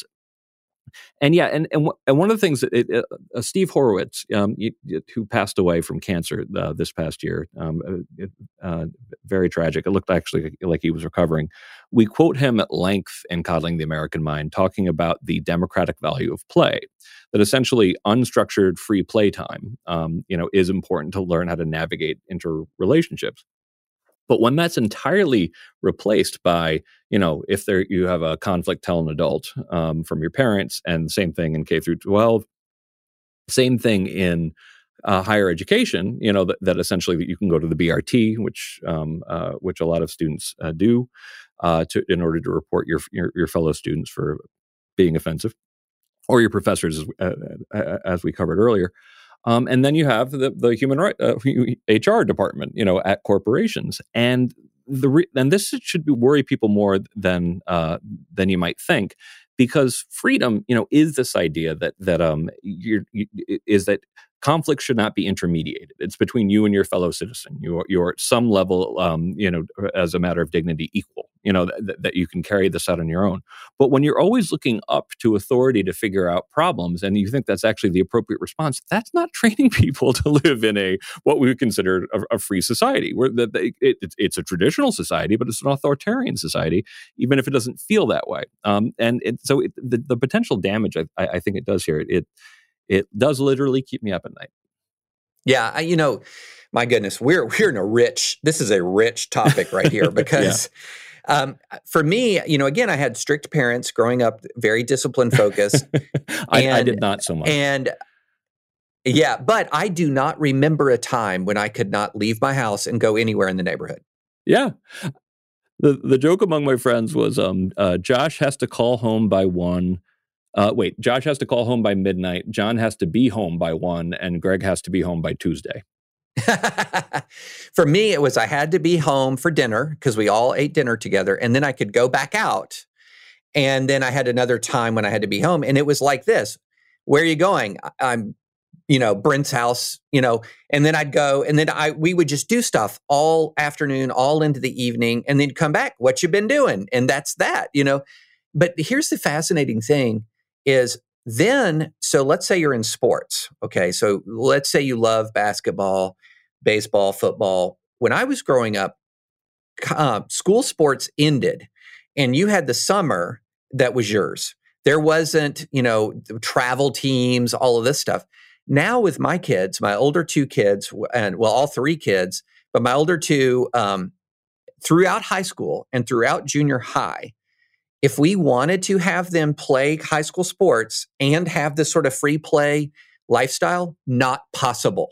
And yeah, and and, w- and one of the things that it, uh, Steve Horowitz, um, you, you, who passed away from cancer uh, this past year, um, uh, uh, very tragic. It looked actually like he was recovering. We quote him at length in Coddling the American Mind, talking about the democratic value of play. That essentially unstructured free playtime, um, you know, is important to learn how to navigate interrelationships. But when that's entirely replaced by, you know, if there you have a conflict, tell an adult um, from your parents, and the same thing in K through twelve, same thing in uh, higher education, you know, that, that essentially you can go to the B R T, which um, uh, which a lot of students uh, do, uh, to in order to report your, your your fellow students for being offensive, or your professors, as, uh, as we covered earlier. Um, and then you have the, the human right uh, H R department, you know, at corporations, and the re- and this should be worry people more than uh, than you might think, because freedom, you know, is this idea that that um you're, you, is that conflict should not be intermediated. It's between you and your fellow citizen. You're you're at some level, um, you know, as a matter of dignity, equal. You know, that, that you can carry this out on your own. But when you're always looking up to authority to figure out problems, and you think that's actually the appropriate response, that's not training people to live in a what we would consider a, a free society. Where the, the, it, it, it's a traditional society, but it's an authoritarian society, even if it doesn't feel that way. Um, and it, so it, the, the potential damage, I, I think it does here, it it does literally keep me up at night. Yeah, I, you know, my goodness, we're we're in a rich. This is a rich topic right here because, yeah. um, for me, you know, again, I had strict parents growing up, very discipline focused. I, and, I did not so much. And yeah, but I do not remember a time when I could not leave my house and go anywhere in the neighborhood. Yeah. The the joke among my friends was um, uh, Josh has to call home by one. Uh, wait, Josh has to call home by midnight. John has to be home by one, and Greg has to be home by Tuesday. For me, it was I had to be home for dinner because we all ate dinner together, and then I could go back out. And then I had another time when I had to be home, and it was like this: where are you going? I'm, you know, Brent's house, you know, and then I'd go, and then I we would just do stuff all afternoon, all into the evening, and then come back. What you been doing? And that's that, you know. But here's the fascinating thing: is then, so let's say you're in sports, okay? So let's say you love basketball, baseball, football. When I was growing up, uh, school sports ended, and you had the summer that was yours. There wasn't, you know, travel teams, all of this stuff. Now with my kids, my older two kids, and well, all three kids, but my older two, um, throughout high school and throughout junior high, if we wanted to have them play high school sports and have this sort of free play lifestyle, not possible.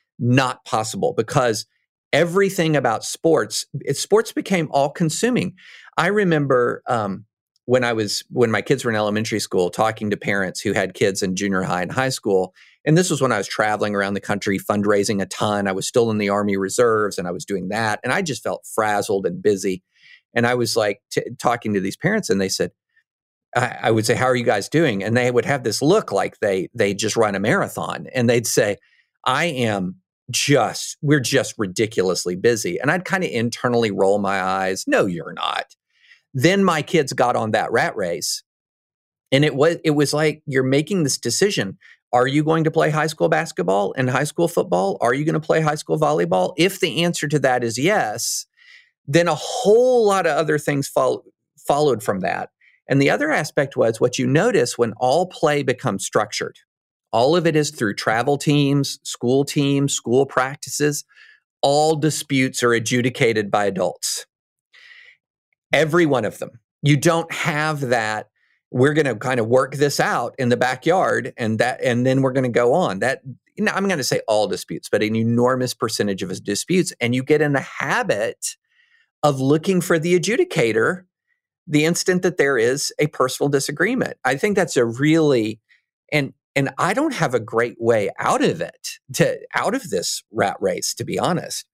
Not possible because everything about sports, it, sports became all consuming. I remember um, when I was, when my kids were in elementary school, talking to parents who had kids in junior high and high school. And this was when I was traveling around the country, fundraising a ton. I was still in the Army Reserves and I was doing that. And I just felt frazzled and busy. And I was like t- talking to these parents and they said, I, I would say, how are you guys doing? And they would have this look like they, they just run a marathon. And they'd say, I am just, we're just ridiculously busy. And I'd kind of internally roll my eyes. No, you're not. Then my kids got on that rat race. And it was, it was like, you're making this decision. Are you going to play high school basketball and high school football? Are you going to play high school volleyball? If the answer to that is yes, then a whole lot of other things follow, followed from that. And the other aspect was what you notice when all play becomes structured. All of it is through travel teams, school teams, school practices. All disputes are adjudicated by adults. Every one of them. You don't have that, we're going to kind of work this out in the backyard and that, and then we're going to go on. That, you know, I'm going to say all disputes, but an enormous percentage of disputes. And you get in the habit of looking for the adjudicator the instant that there is a personal disagreement. I think that's a really, and and I don't have a great way out of it, to out of this rat race, to be honest.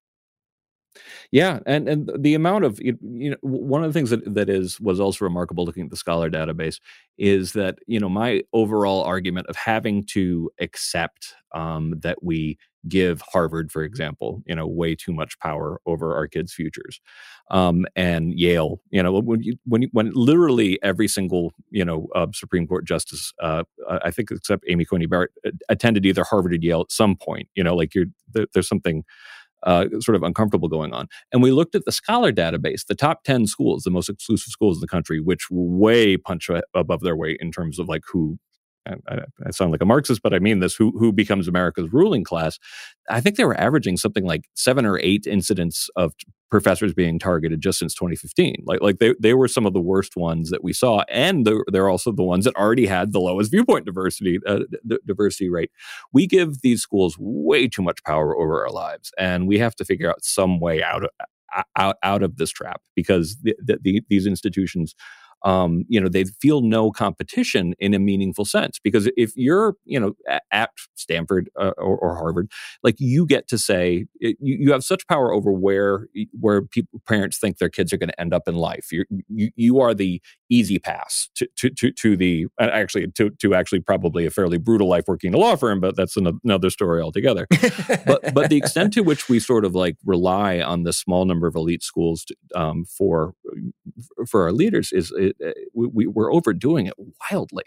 Yeah, and and the amount of, you know, one of the things that, that is was also remarkable looking at the Scholar database is that, you know, my overall argument of having to accept um, that we give Harvard, for example, you know, way too much power over our kids' futures, um, and Yale, you know, when you, when you, when literally every single, you know, uh, Supreme Court justice, uh, I think except Amy Coney Barrett, attended either Harvard or Yale at some point. You know, like you're there, there's something Uh, sort of uncomfortable going on. And we looked at the Scholar database, the top ten schools, the most exclusive schools in the country, which way punch above their weight in terms of like who, I, I sound like a Marxist, but I mean this, who who becomes America's ruling class. I think they were averaging something like seven or eight incidents of professors being targeted just since twenty fifteen. Like like they, they were some of the worst ones that we saw. And they're, they're also the ones that already had the lowest viewpoint diversity uh, d- diversity rate. We give these schools way too much power over our lives. And we have to figure out some way out of, out, out of this trap, because the, the, the, these institutions, Um, you know, they feel no competition in a meaningful sense, because if you're, you know, at Stanford uh, or, or Harvard, like you get to say, you, you have such power over where where people, parents think their kids are going to end up in life. You're, you you are the easy pass to to to, to the actually to to actually probably a fairly brutal life working in a law firm, but that's another story altogether. but but the extent to which we sort of like rely on the small number of elite schools to, um, for for our leaders is. is We, we're overdoing it wildly.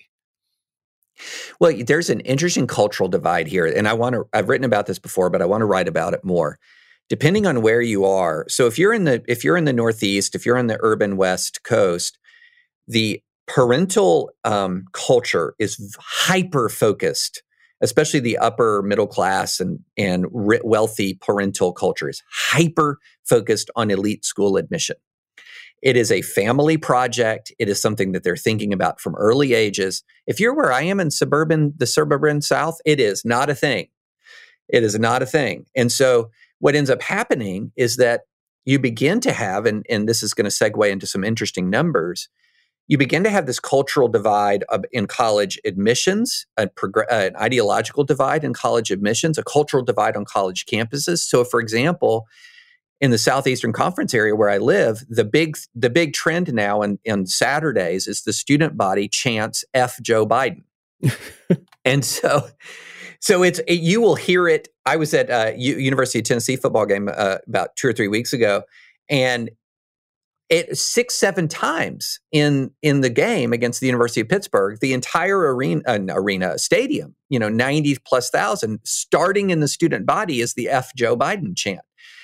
Well, there's an interesting cultural divide here, and I want to. I've written about this before, but I want to write about it more. Depending on where you are, so if you're in the if you're in the Northeast, if you're on the urban West Coast, the parental um, culture is hyper focused especially the upper middle class and, and wealthy parental culture, is hyper focused on elite school admission. It is a family project. It is something that they're thinking about from early ages. If you're where I am in suburban, the suburban South, it is not a thing. It is not a thing. And so what ends up happening is that you begin to have, and, and this is going to segue into some interesting numbers, you begin to have this cultural divide of, in college admissions, a progr- uh, an ideological divide in college admissions, a cultural divide on college campuses. So, for example, in the Southeastern Conference area where I live, the big the big trend now on, on Saturdays is the student body chants F Joe Biden. And so so it's it, you will hear it. I was at uh, U- University of Tennessee football game uh, about two or three weeks ago, and it six, seven times in in the game against the University of Pittsburgh, the entire arena, uh, arena stadium, you know, ninety plus thousand, starting in the student body is the F Joe Biden chant.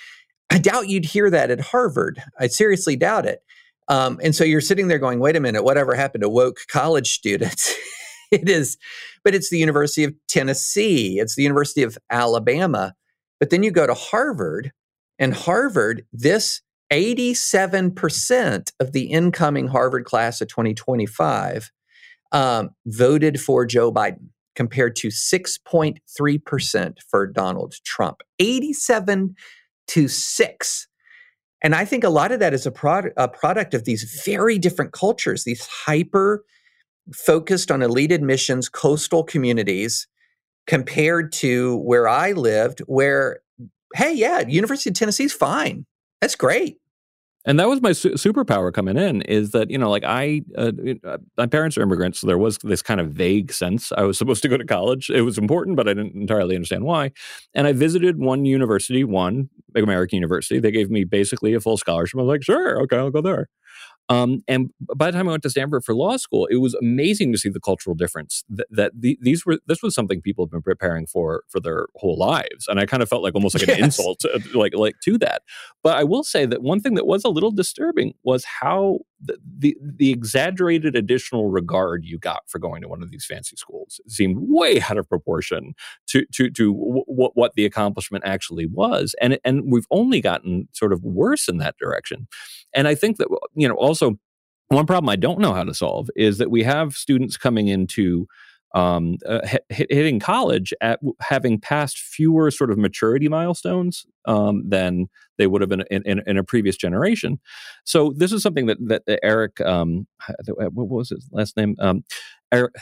I doubt you'd hear that at Harvard. I seriously doubt it. Um, and so you're sitting there going, wait a minute, whatever happened to woke college students? It is, but it's the University of Tennessee. It's the University of Alabama. But then you go to Harvard, and Harvard, this eighty-seven percent of the incoming Harvard class of twenty twenty-five um, voted for Joe Biden, compared to six point three percent for Donald Trump. eighty-seven to six. And I think a lot of that is a, product, a product of these very different cultures, these hyper focused on elite admissions coastal communities, compared to where I lived, where, hey, yeah, University of Tennessee is fine. That's great. And that was my su- superpower coming in, is that, you know, like I, uh, my parents are immigrants, so there was this kind of vague sense I was supposed to go to college. It was important, but I didn't entirely understand why. And I visited one university, one American university. They gave me basically a full scholarship. I was like, sure, okay, I'll go there. Um, and by the time I went to Stanford for law school, it was amazing to see the cultural difference. That, that the, these were this was something people have been preparing for for their whole lives, and I kind of felt like almost like yes. an insult, to, like like to that. But I will say that one thing that was a little disturbing was how the the, the exaggerated additional regard you got for going to one of these fancy schools seemed way out of proportion to to to w- w- what the accomplishment actually was, and and we've only gotten sort of worse in that direction. And I think that, you know, also one problem I don't know how to solve is that we have students coming into um, uh, hit, hitting college at having passed fewer sort of maturity milestones um, than they would have been in, in, in a previous generation. So this is something that that Eric, um, what was his last name? Um, Eric,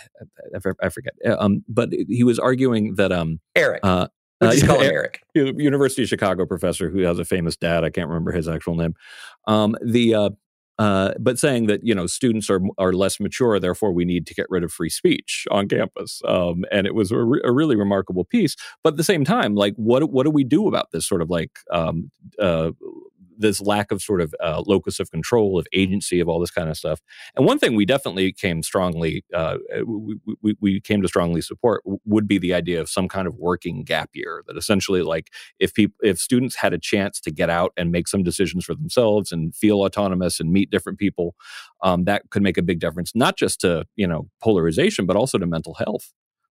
I forget. Um, but he was arguing that um, Eric. Uh, We'll just uh, call him Eric. University of Chicago professor who has a famous dad. I can't remember his actual name. Um, the uh, uh, but saying that, you know, students are are less mature, therefore we need to get rid of free speech on campus. Um, and it was a, re- a really remarkable piece. But at the same time, like, what what do we do about this sort of like um, uh, this lack of sort of uh, locus of control, of agency, of all this kind of stuff? And one thing we definitely came strongly, uh, we, we, we came to strongly support would be the idea of some kind of working gap year. That essentially, like, if people, if students had a chance to get out and make some decisions for themselves and feel autonomous and meet different people, um, that could make a big difference, not just to, you know, polarization, but also to mental health.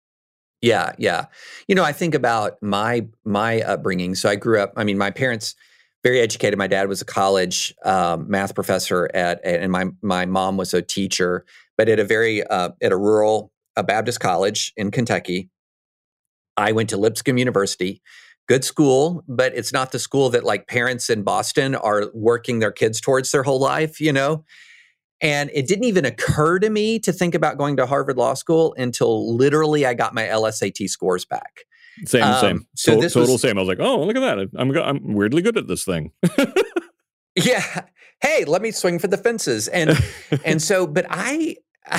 Yeah, yeah. You know, I think about my my upbringing. So I grew up. I mean, my parents. Very educated. My dad was a college um, math professor at, and my my mom was a teacher, but at a very uh, at a rural a Baptist college in Kentucky. I went to Lipscomb University, good school, but it's not the school that like parents in Boston are working their kids towards their whole life, you know. And it didn't even occur to me to think about going to Harvard Law School until literally I got my L S A T scores back. Same, um, same. So to- this total was, same. I was like, oh, look at that. I'm I'm weirdly good at this thing. Yeah. Hey, let me swing for the fences. And and so, but I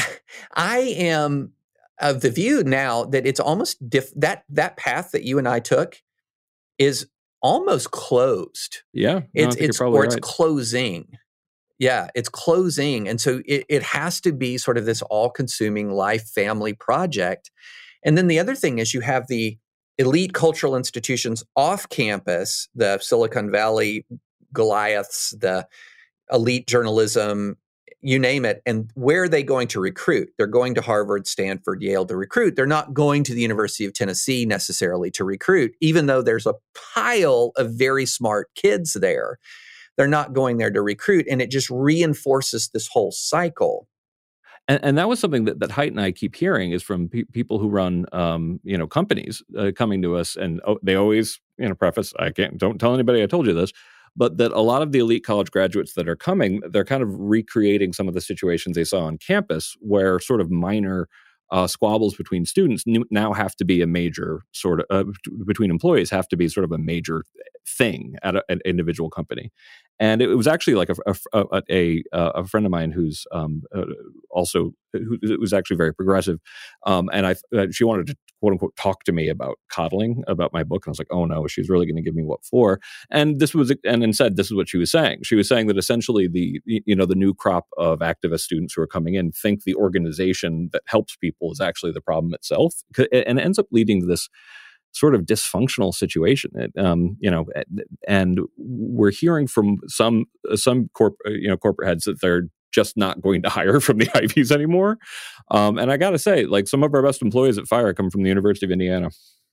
I am of the view now that it's almost diff- that that path that you and I took is almost closed. Yeah. No, It's it's or it's right. closing. Yeah, it's closing. And so it, it has to be sort of this all-consuming life family project. And then the other thing is you have the elite cultural institutions off campus, the Silicon Valley Goliaths, the elite journalism you name it. And where are they going to recruit? They're going to Harvard, Stanford, Yale to recruit. They're not going to the University of Tennessee necessarily to recruit, even though there's a pile of very smart kids there. They're not going there to recruit. And it just reinforces this whole cycle. And, and that was something that, that Haidt and I keep hearing is from pe- people who run, um, you know, companies uh, coming to us, and oh, they always, you know, preface, I can't, don't tell anybody I told you this, but that a lot of the elite college graduates that are coming, they're kind of recreating some of the situations they saw on campus where sort of minor uh, squabbles between students now have to be a major sort of, uh, between employees have to be sort of a major thing at a, an individual company. And it was actually like a a, a, a, a friend of mine who's um, uh, also who was actually very progressive, um, and I uh, she wanted to quote unquote talk to me about coddling, about my book, and I was like, oh no, she's really going to give me what for? And this was and instead this is what she was saying. She was saying that essentially the you know the new crop of activist students who are coming in think the organization that helps people is actually the problem itself, and it ends up leading to this sort of dysfunctional situation, um, you know, and we're hearing from some some corp, you know, corporate heads that they're just not going to hire from the Ivies anymore. Um, and I got to say, like some of our best employees at FIRE come from the University of Indiana.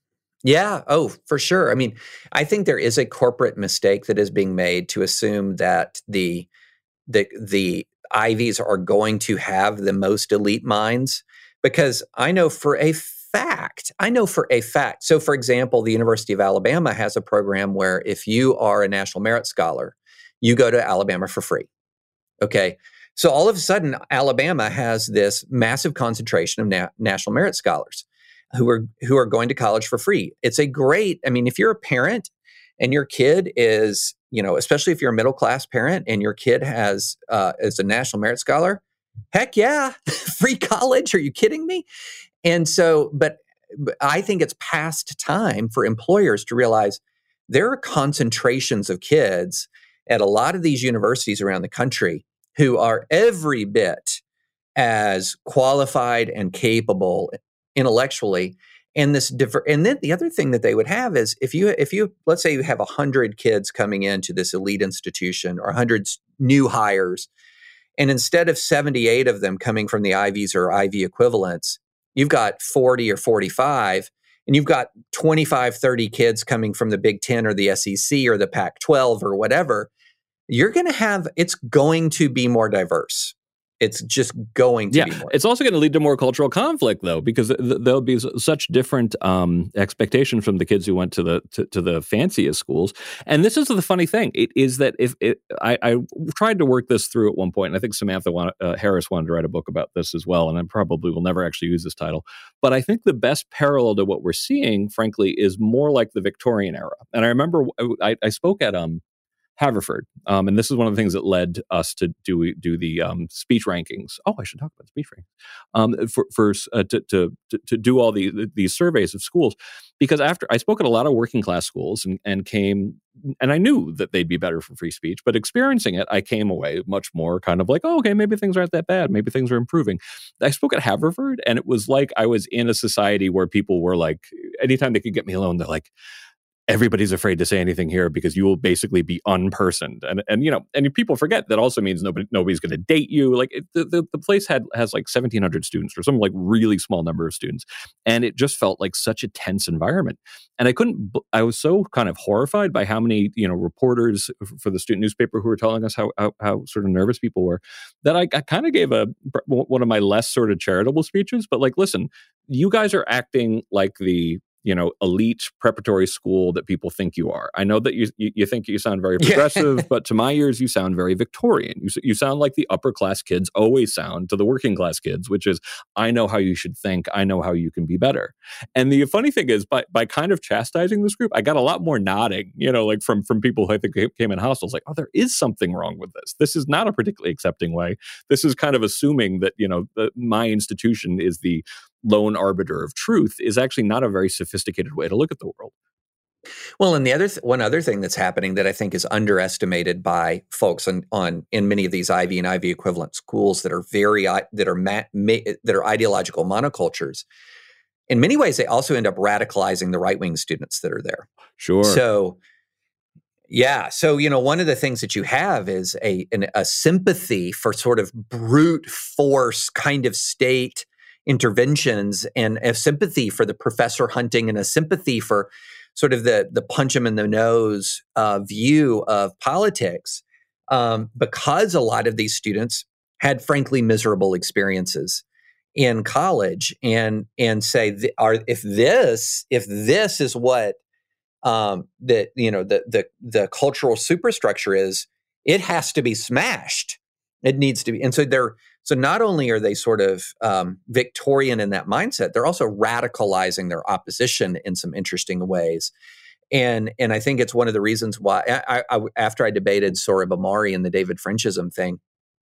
Yeah. Oh, for sure. I mean, I think there is a corporate mistake that is being made to assume that the the the Ivies are going to have the most elite minds, because I know for a fact, I know for a fact. So, for example, the University of Alabama has a program where if you are a National Merit Scholar, you go to Alabama for free. Okay. So all of a sudden, Alabama has this massive concentration of na- National Merit Scholars who are who are going to college for free. It's a great, I mean, if you're a parent and your kid is, you know, especially if you're a middle class parent and your kid has uh, is a National Merit Scholar, heck yeah, free college. Are you kidding me? And so, but, but I think it's past time for employers to realize there are concentrations of kids at a lot of these universities around the country who are every bit as qualified and capable intellectually. And this differ, and then the other thing that they would have is if you, if you, let's say you have a hundred kids coming into this elite institution or a hundred new hires, and instead of seventy-eight of them coming from the Ivies or Ivy equivalents, you've got forty or forty-five, and you've got twenty-five, thirty kids coming from the Big Ten or the S E C or the Pac twelve or whatever. You're going to have, it's going to be more diverse. It's just going to yeah, be more. It's also going to lead to more cultural conflict, though, because th- there'll be s- such different um, expectations from the kids who went to the to, to the fanciest schools. And this is the funny thing: it is that if it, I, I tried to work this through at one point, and I think Samantha want, uh, Harris wanted to write a book about this as well, and I probably will never actually use this title. But I think the best parallel to what we're seeing, frankly, is more like the Victorian era. And I remember I, I spoke at um. Haverford. Um, and this is one of the things that led us to do do the um, speech rankings. Oh, I should talk about speech rankings. Um, for for uh, to, to to do all the these surveys of schools, because after I spoke at a lot of working class schools and, and came, and I knew that they'd be better for free speech, but experiencing it, I came away much more kind of like, oh, okay, maybe things aren't that bad. Maybe things are improving. I spoke at Haverford, and it was like I was in a society where people were like, anytime they could get me alone, they're like, everybody's afraid to say anything here because you will basically be unpersoned. And, and you know, and people forget that also means nobody, nobody's going to date you. Like it, the, the, the place had, has like seventeen hundred students or some like really small number of students. And it just felt like such a tense environment. And I couldn't, I was so kind of horrified by how many, you know, reporters for the student newspaper who were telling us how, how, how sort of nervous people were, that I, I kind of gave a, one of my less sort of charitable speeches, but like, listen, you guys are acting like the, you know, elite preparatory school that people think you are. I know that you you, you think you sound very progressive, yeah. But to my ears, you sound very Victorian. You you sound like the upper class kids always sound to the working class kids, which is, I know how you should think. I know how you can be better. And the funny thing is, by by kind of chastising this group, I got a lot more nodding, you know, like from from people who I think came in hostels, like, oh, there is something wrong with this. This is not a particularly accepting way. This is kind of assuming that, you know, the, my institution is the lone arbiter of truth is actually not a very sophisticated way to look at the world. Well, and the other th- one other thing that's happening that I think is underestimated by folks on, on in many of these Ivy and Ivy equivalent schools that are very that are ma- ma- that are ideological monocultures. In many ways, they also end up radicalizing the right wing students that are there. Sure. So, Yeah. So, you know, one of the things that you have is a an, a sympathy for sort of brute force kind of state interventions, and a sympathy for the professor hunting, and a sympathy for sort of the the punch him in the nose uh, view of politics, um, because a lot of these students had frankly miserable experiences in college, and and say th- are if this if this is what um, that you know the the the cultural superstructure is, it has to be smashed. It needs to be, and so they're so not only are they sort of um, Victorian in that mindset, they're also radicalizing their opposition in some interesting ways. And and I think it's one of the reasons why I, I, after I debated Sohrab Ahmari and the David Frenchism thing,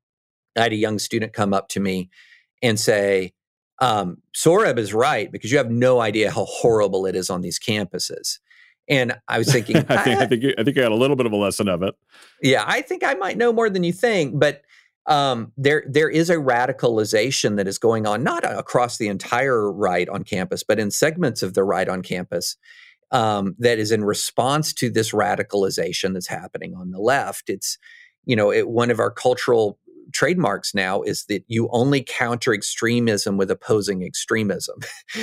I had a young student come up to me and say, um, Sohrab is right, because you have no idea how horrible it is on these campuses. And I was thinking, I think I, I think you, I think you got a little bit of a lesson of it. Yeah, I think I might know more than you think, but um, there there is a radicalization that is going on, not across the entire right on campus, but in segments of the right on campus, um, that is in response to this radicalization that's happening on the left. It's, you know, it, one of our cultural trademarks now is that you only counter extremism with opposing extremism,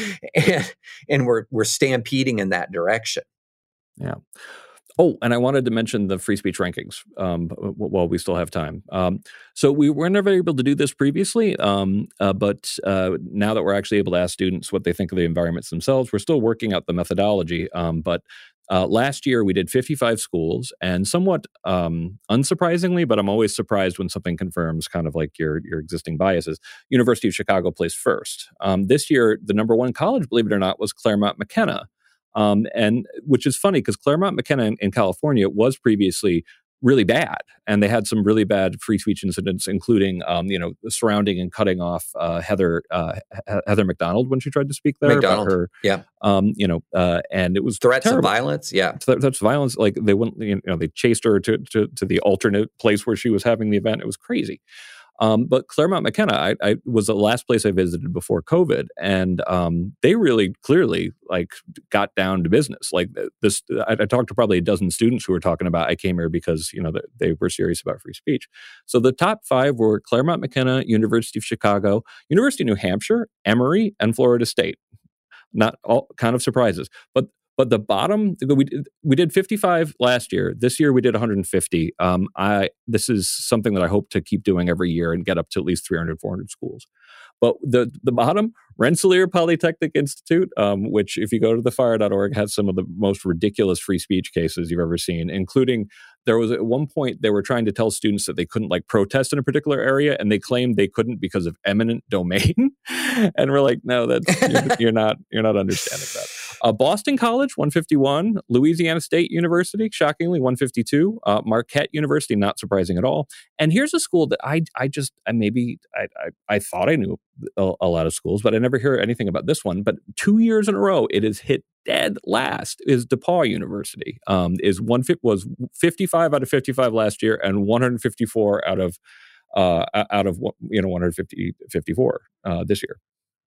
and and we're we're stampeding in that direction. Yeah. Oh, and I wanted to mention the free speech rankings um, while we still have time. Um, so we were never able to do this previously, um, uh, but uh, now that we're actually able to ask students what they think of the environments themselves, we're still working out the methodology. Um, but uh, last year we did fifty-five schools, and somewhat um, unsurprisingly, but I'm always surprised when something confirms kind of like your your existing biases, University of Chicago placed first. Um, this year, the number one college, believe it or not, was Claremont McKenna. Um, and which is funny because Claremont McKenna in, in California was previously really bad, and they had some really bad free speech incidents, including um, you know surrounding and cutting off uh, Heather uh, Heather McDonald when she tried to speak there McDonald, about her, yeah, um, you know, uh, and it was threats terrible. of violence, yeah, threats of violence. Like they wouldn't, you know, they chased her to, to to the alternate place where she was having the event. It was crazy. Um, but Claremont McKenna, I, I was the last place I visited before COVID, and um, they really clearly like got down to business. Like this, I, I talked to probably a dozen students who were talking about I came here because you know they, they were serious about free speech. So the top five were Claremont McKenna, University of Chicago, University of New Hampshire, Emory, and Florida State. Not all kind of surprises, but. But the bottom, we we did fifty-five last year. This year we did one hundred fifty. Um, I this is something that I hope to keep doing every year and get up to at least three hundred, four hundred schools. But the the bottom, Rensselaer Polytechnic Institute, um, which if you go to the fire dot org, has some of the most ridiculous free speech cases you've ever seen, including there was at one point they were trying to tell students that they couldn't like protest in a particular area, and they claimed they couldn't because of eminent domain. And we're like, no, that's you're, you're not you're not understanding that. Uh, Boston College, one hundred fifty-one. Louisiana State University, shockingly, one hundred fifty-two. Uh, Marquette University, not surprising at all. And here's a school that I I just I maybe I, I I thought I knew a, a lot of schools, but I never hear anything about this one. But two years in a row, it has hit dead last. Is DePauw University? Um, is one was fifty-five out of fifty-five last year, and one hundred fifty-four out of uh, out of you know one hundred fifty, fifty-four uh, this year.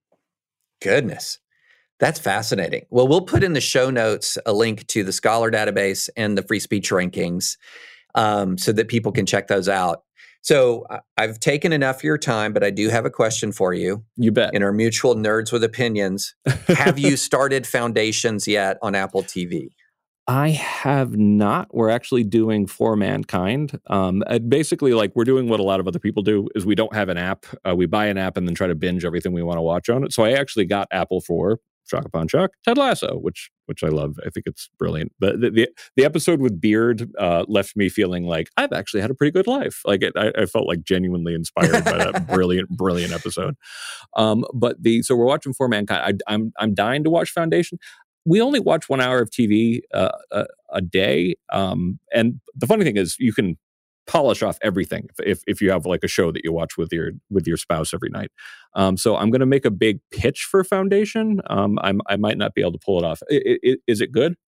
Goodness. That's fascinating. Well, we'll put in the show notes a link to the Scholar database and the free speech rankings um, so that people can check those out. So I've taken enough of your time, but I do have a question for you. You bet. In our mutual Nerds with Opinions, have you started Foundations yet on Apple T V? I have not. We're actually doing For Mankind. Um, basically, like we're doing what a lot of other people do is we don't have an app. Uh, we buy an app and then try to binge everything we want to watch on it. So I actually got Apple for Shock Upon Shock, Ted Lasso, which which I love. I think it's brilliant. The the, the, the episode with Beard uh, left me feeling like I've actually had a pretty good life. Like it, I, I felt like genuinely inspired by that brilliant, brilliant episode. Um, but the so we're watching For Mankind. I, I'm I'm dying to watch Foundation. We only watch one hour of T V uh, a, a day, um, and the funny thing is, you can polish off everything if, if if you have like a show that you watch with your with your spouse every night. Um, so I'm going to make a big pitch for Foundation. Um, I'm I might not be able to pull it off. I, I, is it good?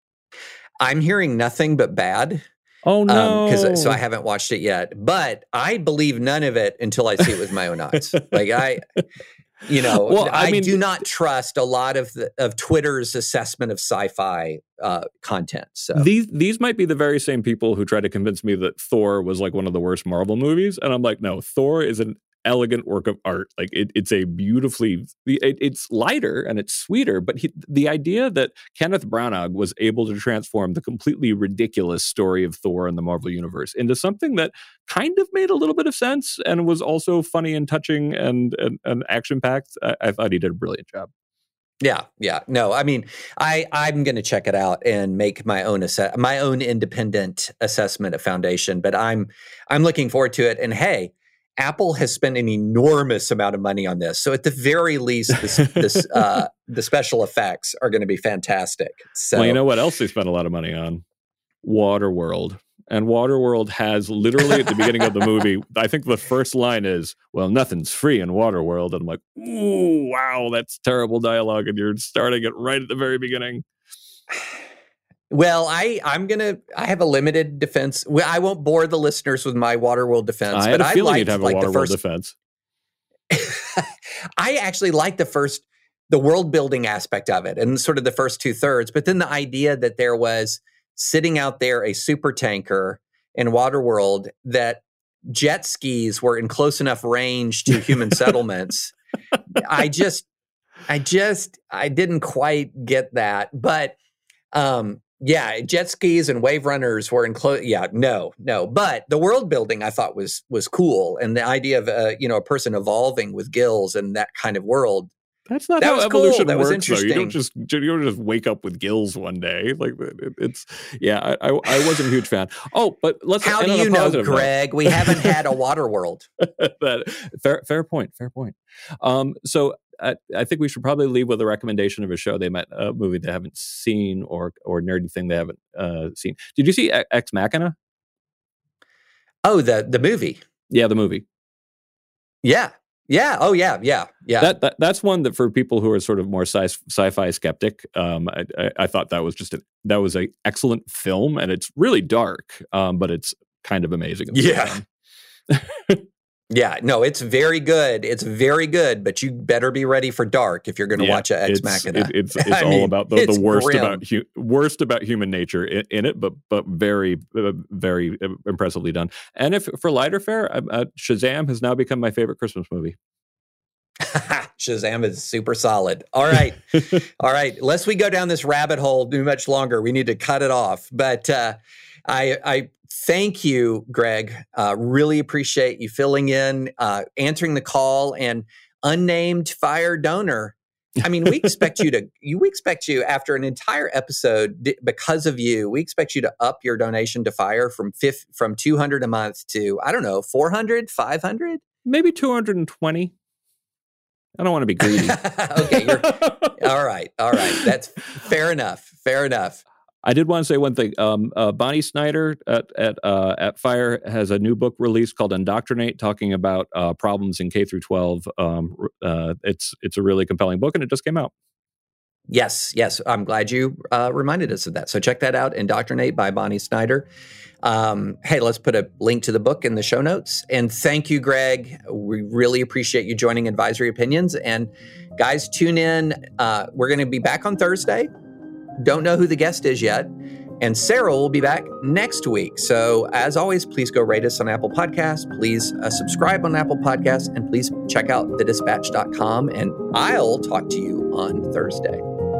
I'm hearing nothing but bad. Oh no! Um, so I haven't watched it yet, but I believe none of it until I see it with my own eyes. Like I. You know, well, I, I mean, do not trust a lot of the, of Twitter's assessment of sci-fi uh, content. So these these might be the very same people who try to convince me that Thor was like one of the worst Marvel movies, and I'm like, no, Thor is an elegant work of art. Like it, it's a beautifully, it, it's lighter and it's sweeter. But he, the idea that Kenneth Branagh was able to transform the completely ridiculous story of Thor in the Marvel Universe into something that kind of made a little bit of sense and was also funny and touching and and, and action packed. I, I thought he did a brilliant job. Yeah, yeah. No, I mean, I, I'm going to check it out and make my own asse- my own independent assessment of Foundation. But I'm I'm looking forward to it. And hey, Apple has spent an enormous amount of money on this, so at the very least, this, this uh, the special effects are going to be fantastic. So, well, you know what else they spent a lot of money on? Waterworld. And Waterworld has literally at the beginning of the movie, I think the first line is, well, nothing's free in Waterworld. And I'm like, ooh, wow, that's terrible dialogue. And you're starting it right at the very beginning. Well, I, I'm going to, I have a limited defense. Well, I won't bore the listeners with my Waterworld defense. I had but a feeling I you'd have like a the Waterworld first, defense. I actually like the first, the world building aspect of it and sort of the first two thirds. But then the idea that there was sitting out there a super tanker in Waterworld, that jet skis were in close enough range to human settlements. I just, I just, I didn't quite get that. But um, yeah, jet skis and wave runners were in close. Yeah, no, no. But the world building I thought was was cool, and the idea of uh, you know a person evolving with gills and that kind of world. That's not that how was evolution cool. That was works, though. interesting. You don't just you don't just wake up with gills one day. Like it, it's yeah. I, I I wasn't a huge fan. Oh, but let's. How do you know, Greg? We haven't had a Waterworld. That, fair fair point. Fair point. Um, so I, I think we should probably leave with a recommendation of a show they might a movie they haven't seen or or nerdy thing they haven't uh, seen. Did you see Ex Machina? Oh, the the movie. Yeah, the movie. Yeah. Yeah. Oh, yeah. Yeah. Yeah. That, that that's one that for people who are sort of more sci- sci-fi skeptic, um, I, I, I thought that was just a, that was an excellent film, and it's really dark, um, but it's kind of amazing. Yeah. Yeah. No, it's very good. It's very good, but you better be ready for dark if you're going to yeah, watch a Ex Machina. It, it's it's all mean, about the, the worst grim. about hu- worst about human nature in, in it, but but very uh, very impressively done. And if for lighter fare, uh, Shazam has now become my favorite Christmas movie. Shazam is super solid. All right. All right. Lest we go down this rabbit hole too much longer, we need to cut it off. But uh, I, I thank you, Greg. Uh, really appreciate you filling in, uh, answering the call, and unnamed fire donor. I mean, we expect you to, you, we expect you after an entire episode, because of you, we expect you to up your donation to Fire from fifth, from two hundred a month to, I don't know, four hundred, five hundred? Maybe two hundred twenty. I don't want to be greedy. Okay. You're, all right. All right. That's fair enough. Fair enough. I did want to say one thing. Um, uh, Bonnie Snyder at at uh, at Fire has a new book released called Indoctrinate, talking about uh, problems in K through twelve. Um, uh, it's it's a really compelling book, and it just came out. Yes, yes. I'm glad you uh, reminded us of that. So check that out, Indoctrinate by Bonnie Snyder. Um, hey, let's put a link to the book in the show notes. And thank you, Greg. We really appreciate you joining Advisory Opinions. And guys, tune in. Uh, we're going to be back on Thursday. Don't know who the guest is yet. And Sarah will be back next week. So as always, please go rate us on Apple Podcasts. Please uh, subscribe on Apple Podcasts. And please check out the dispatch dot com. And I'll talk to you on Thursday.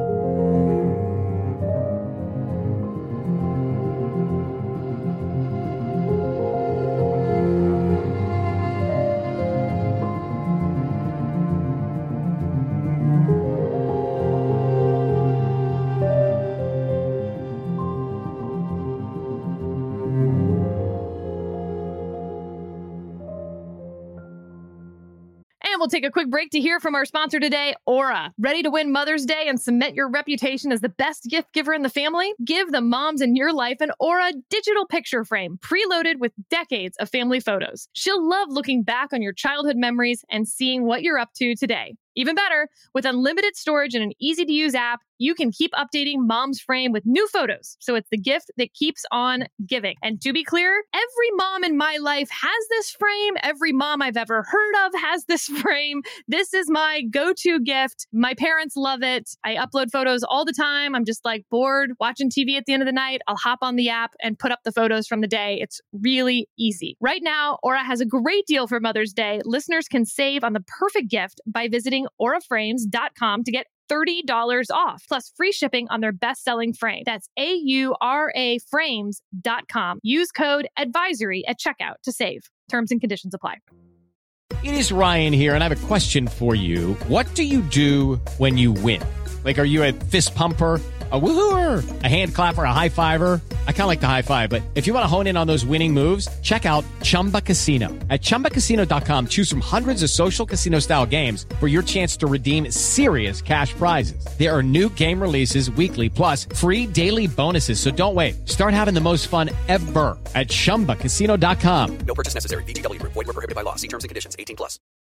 We'll take a quick break to hear from our sponsor today, Aura. Ready to win Mother's Day and cement your reputation as the best gift giver in the family? Give the moms in your life an Aura digital picture frame preloaded with decades of family photos. She'll love looking back on your childhood memories and seeing what you're up to today. Even better, with unlimited storage and an easy-to-use app, you can keep updating Mom's Frame with new photos, so it's the gift that keeps on giving. And to be clear, every mom in my life has this frame. Every mom I've ever heard of has this frame. This is my go-to gift. My parents love it. I upload photos all the time. I'm just like bored watching T V at the end of the night. I'll hop on the app and put up the photos from the day. It's really easy. Right now, Aura has a great deal for Mother's Day. Listeners can save on the perfect gift by visiting aura frames dot com to get thirty dollars off, plus free shipping on their best-selling frame. That's A U R A frames dot com. Use code ADVISORY at checkout to save. Terms and conditions apply. It is Ryan here, and I have a question for you. What do you do when you win? Like, are you a fist pumper, a woohooer, a hand clapper, a high fiver? I kind of like the high five, but if you want to hone in on those winning moves, check out Chumba Casino. At chumba casino dot com, choose from hundreds of social casino style games for your chance to redeem serious cash prizes. There are new game releases weekly, plus free daily bonuses. So don't wait. Start having the most fun ever at chumba casino dot com. No purchase necessary. V G W Group. Void where prohibited by law. See terms and conditions. eighteen plus.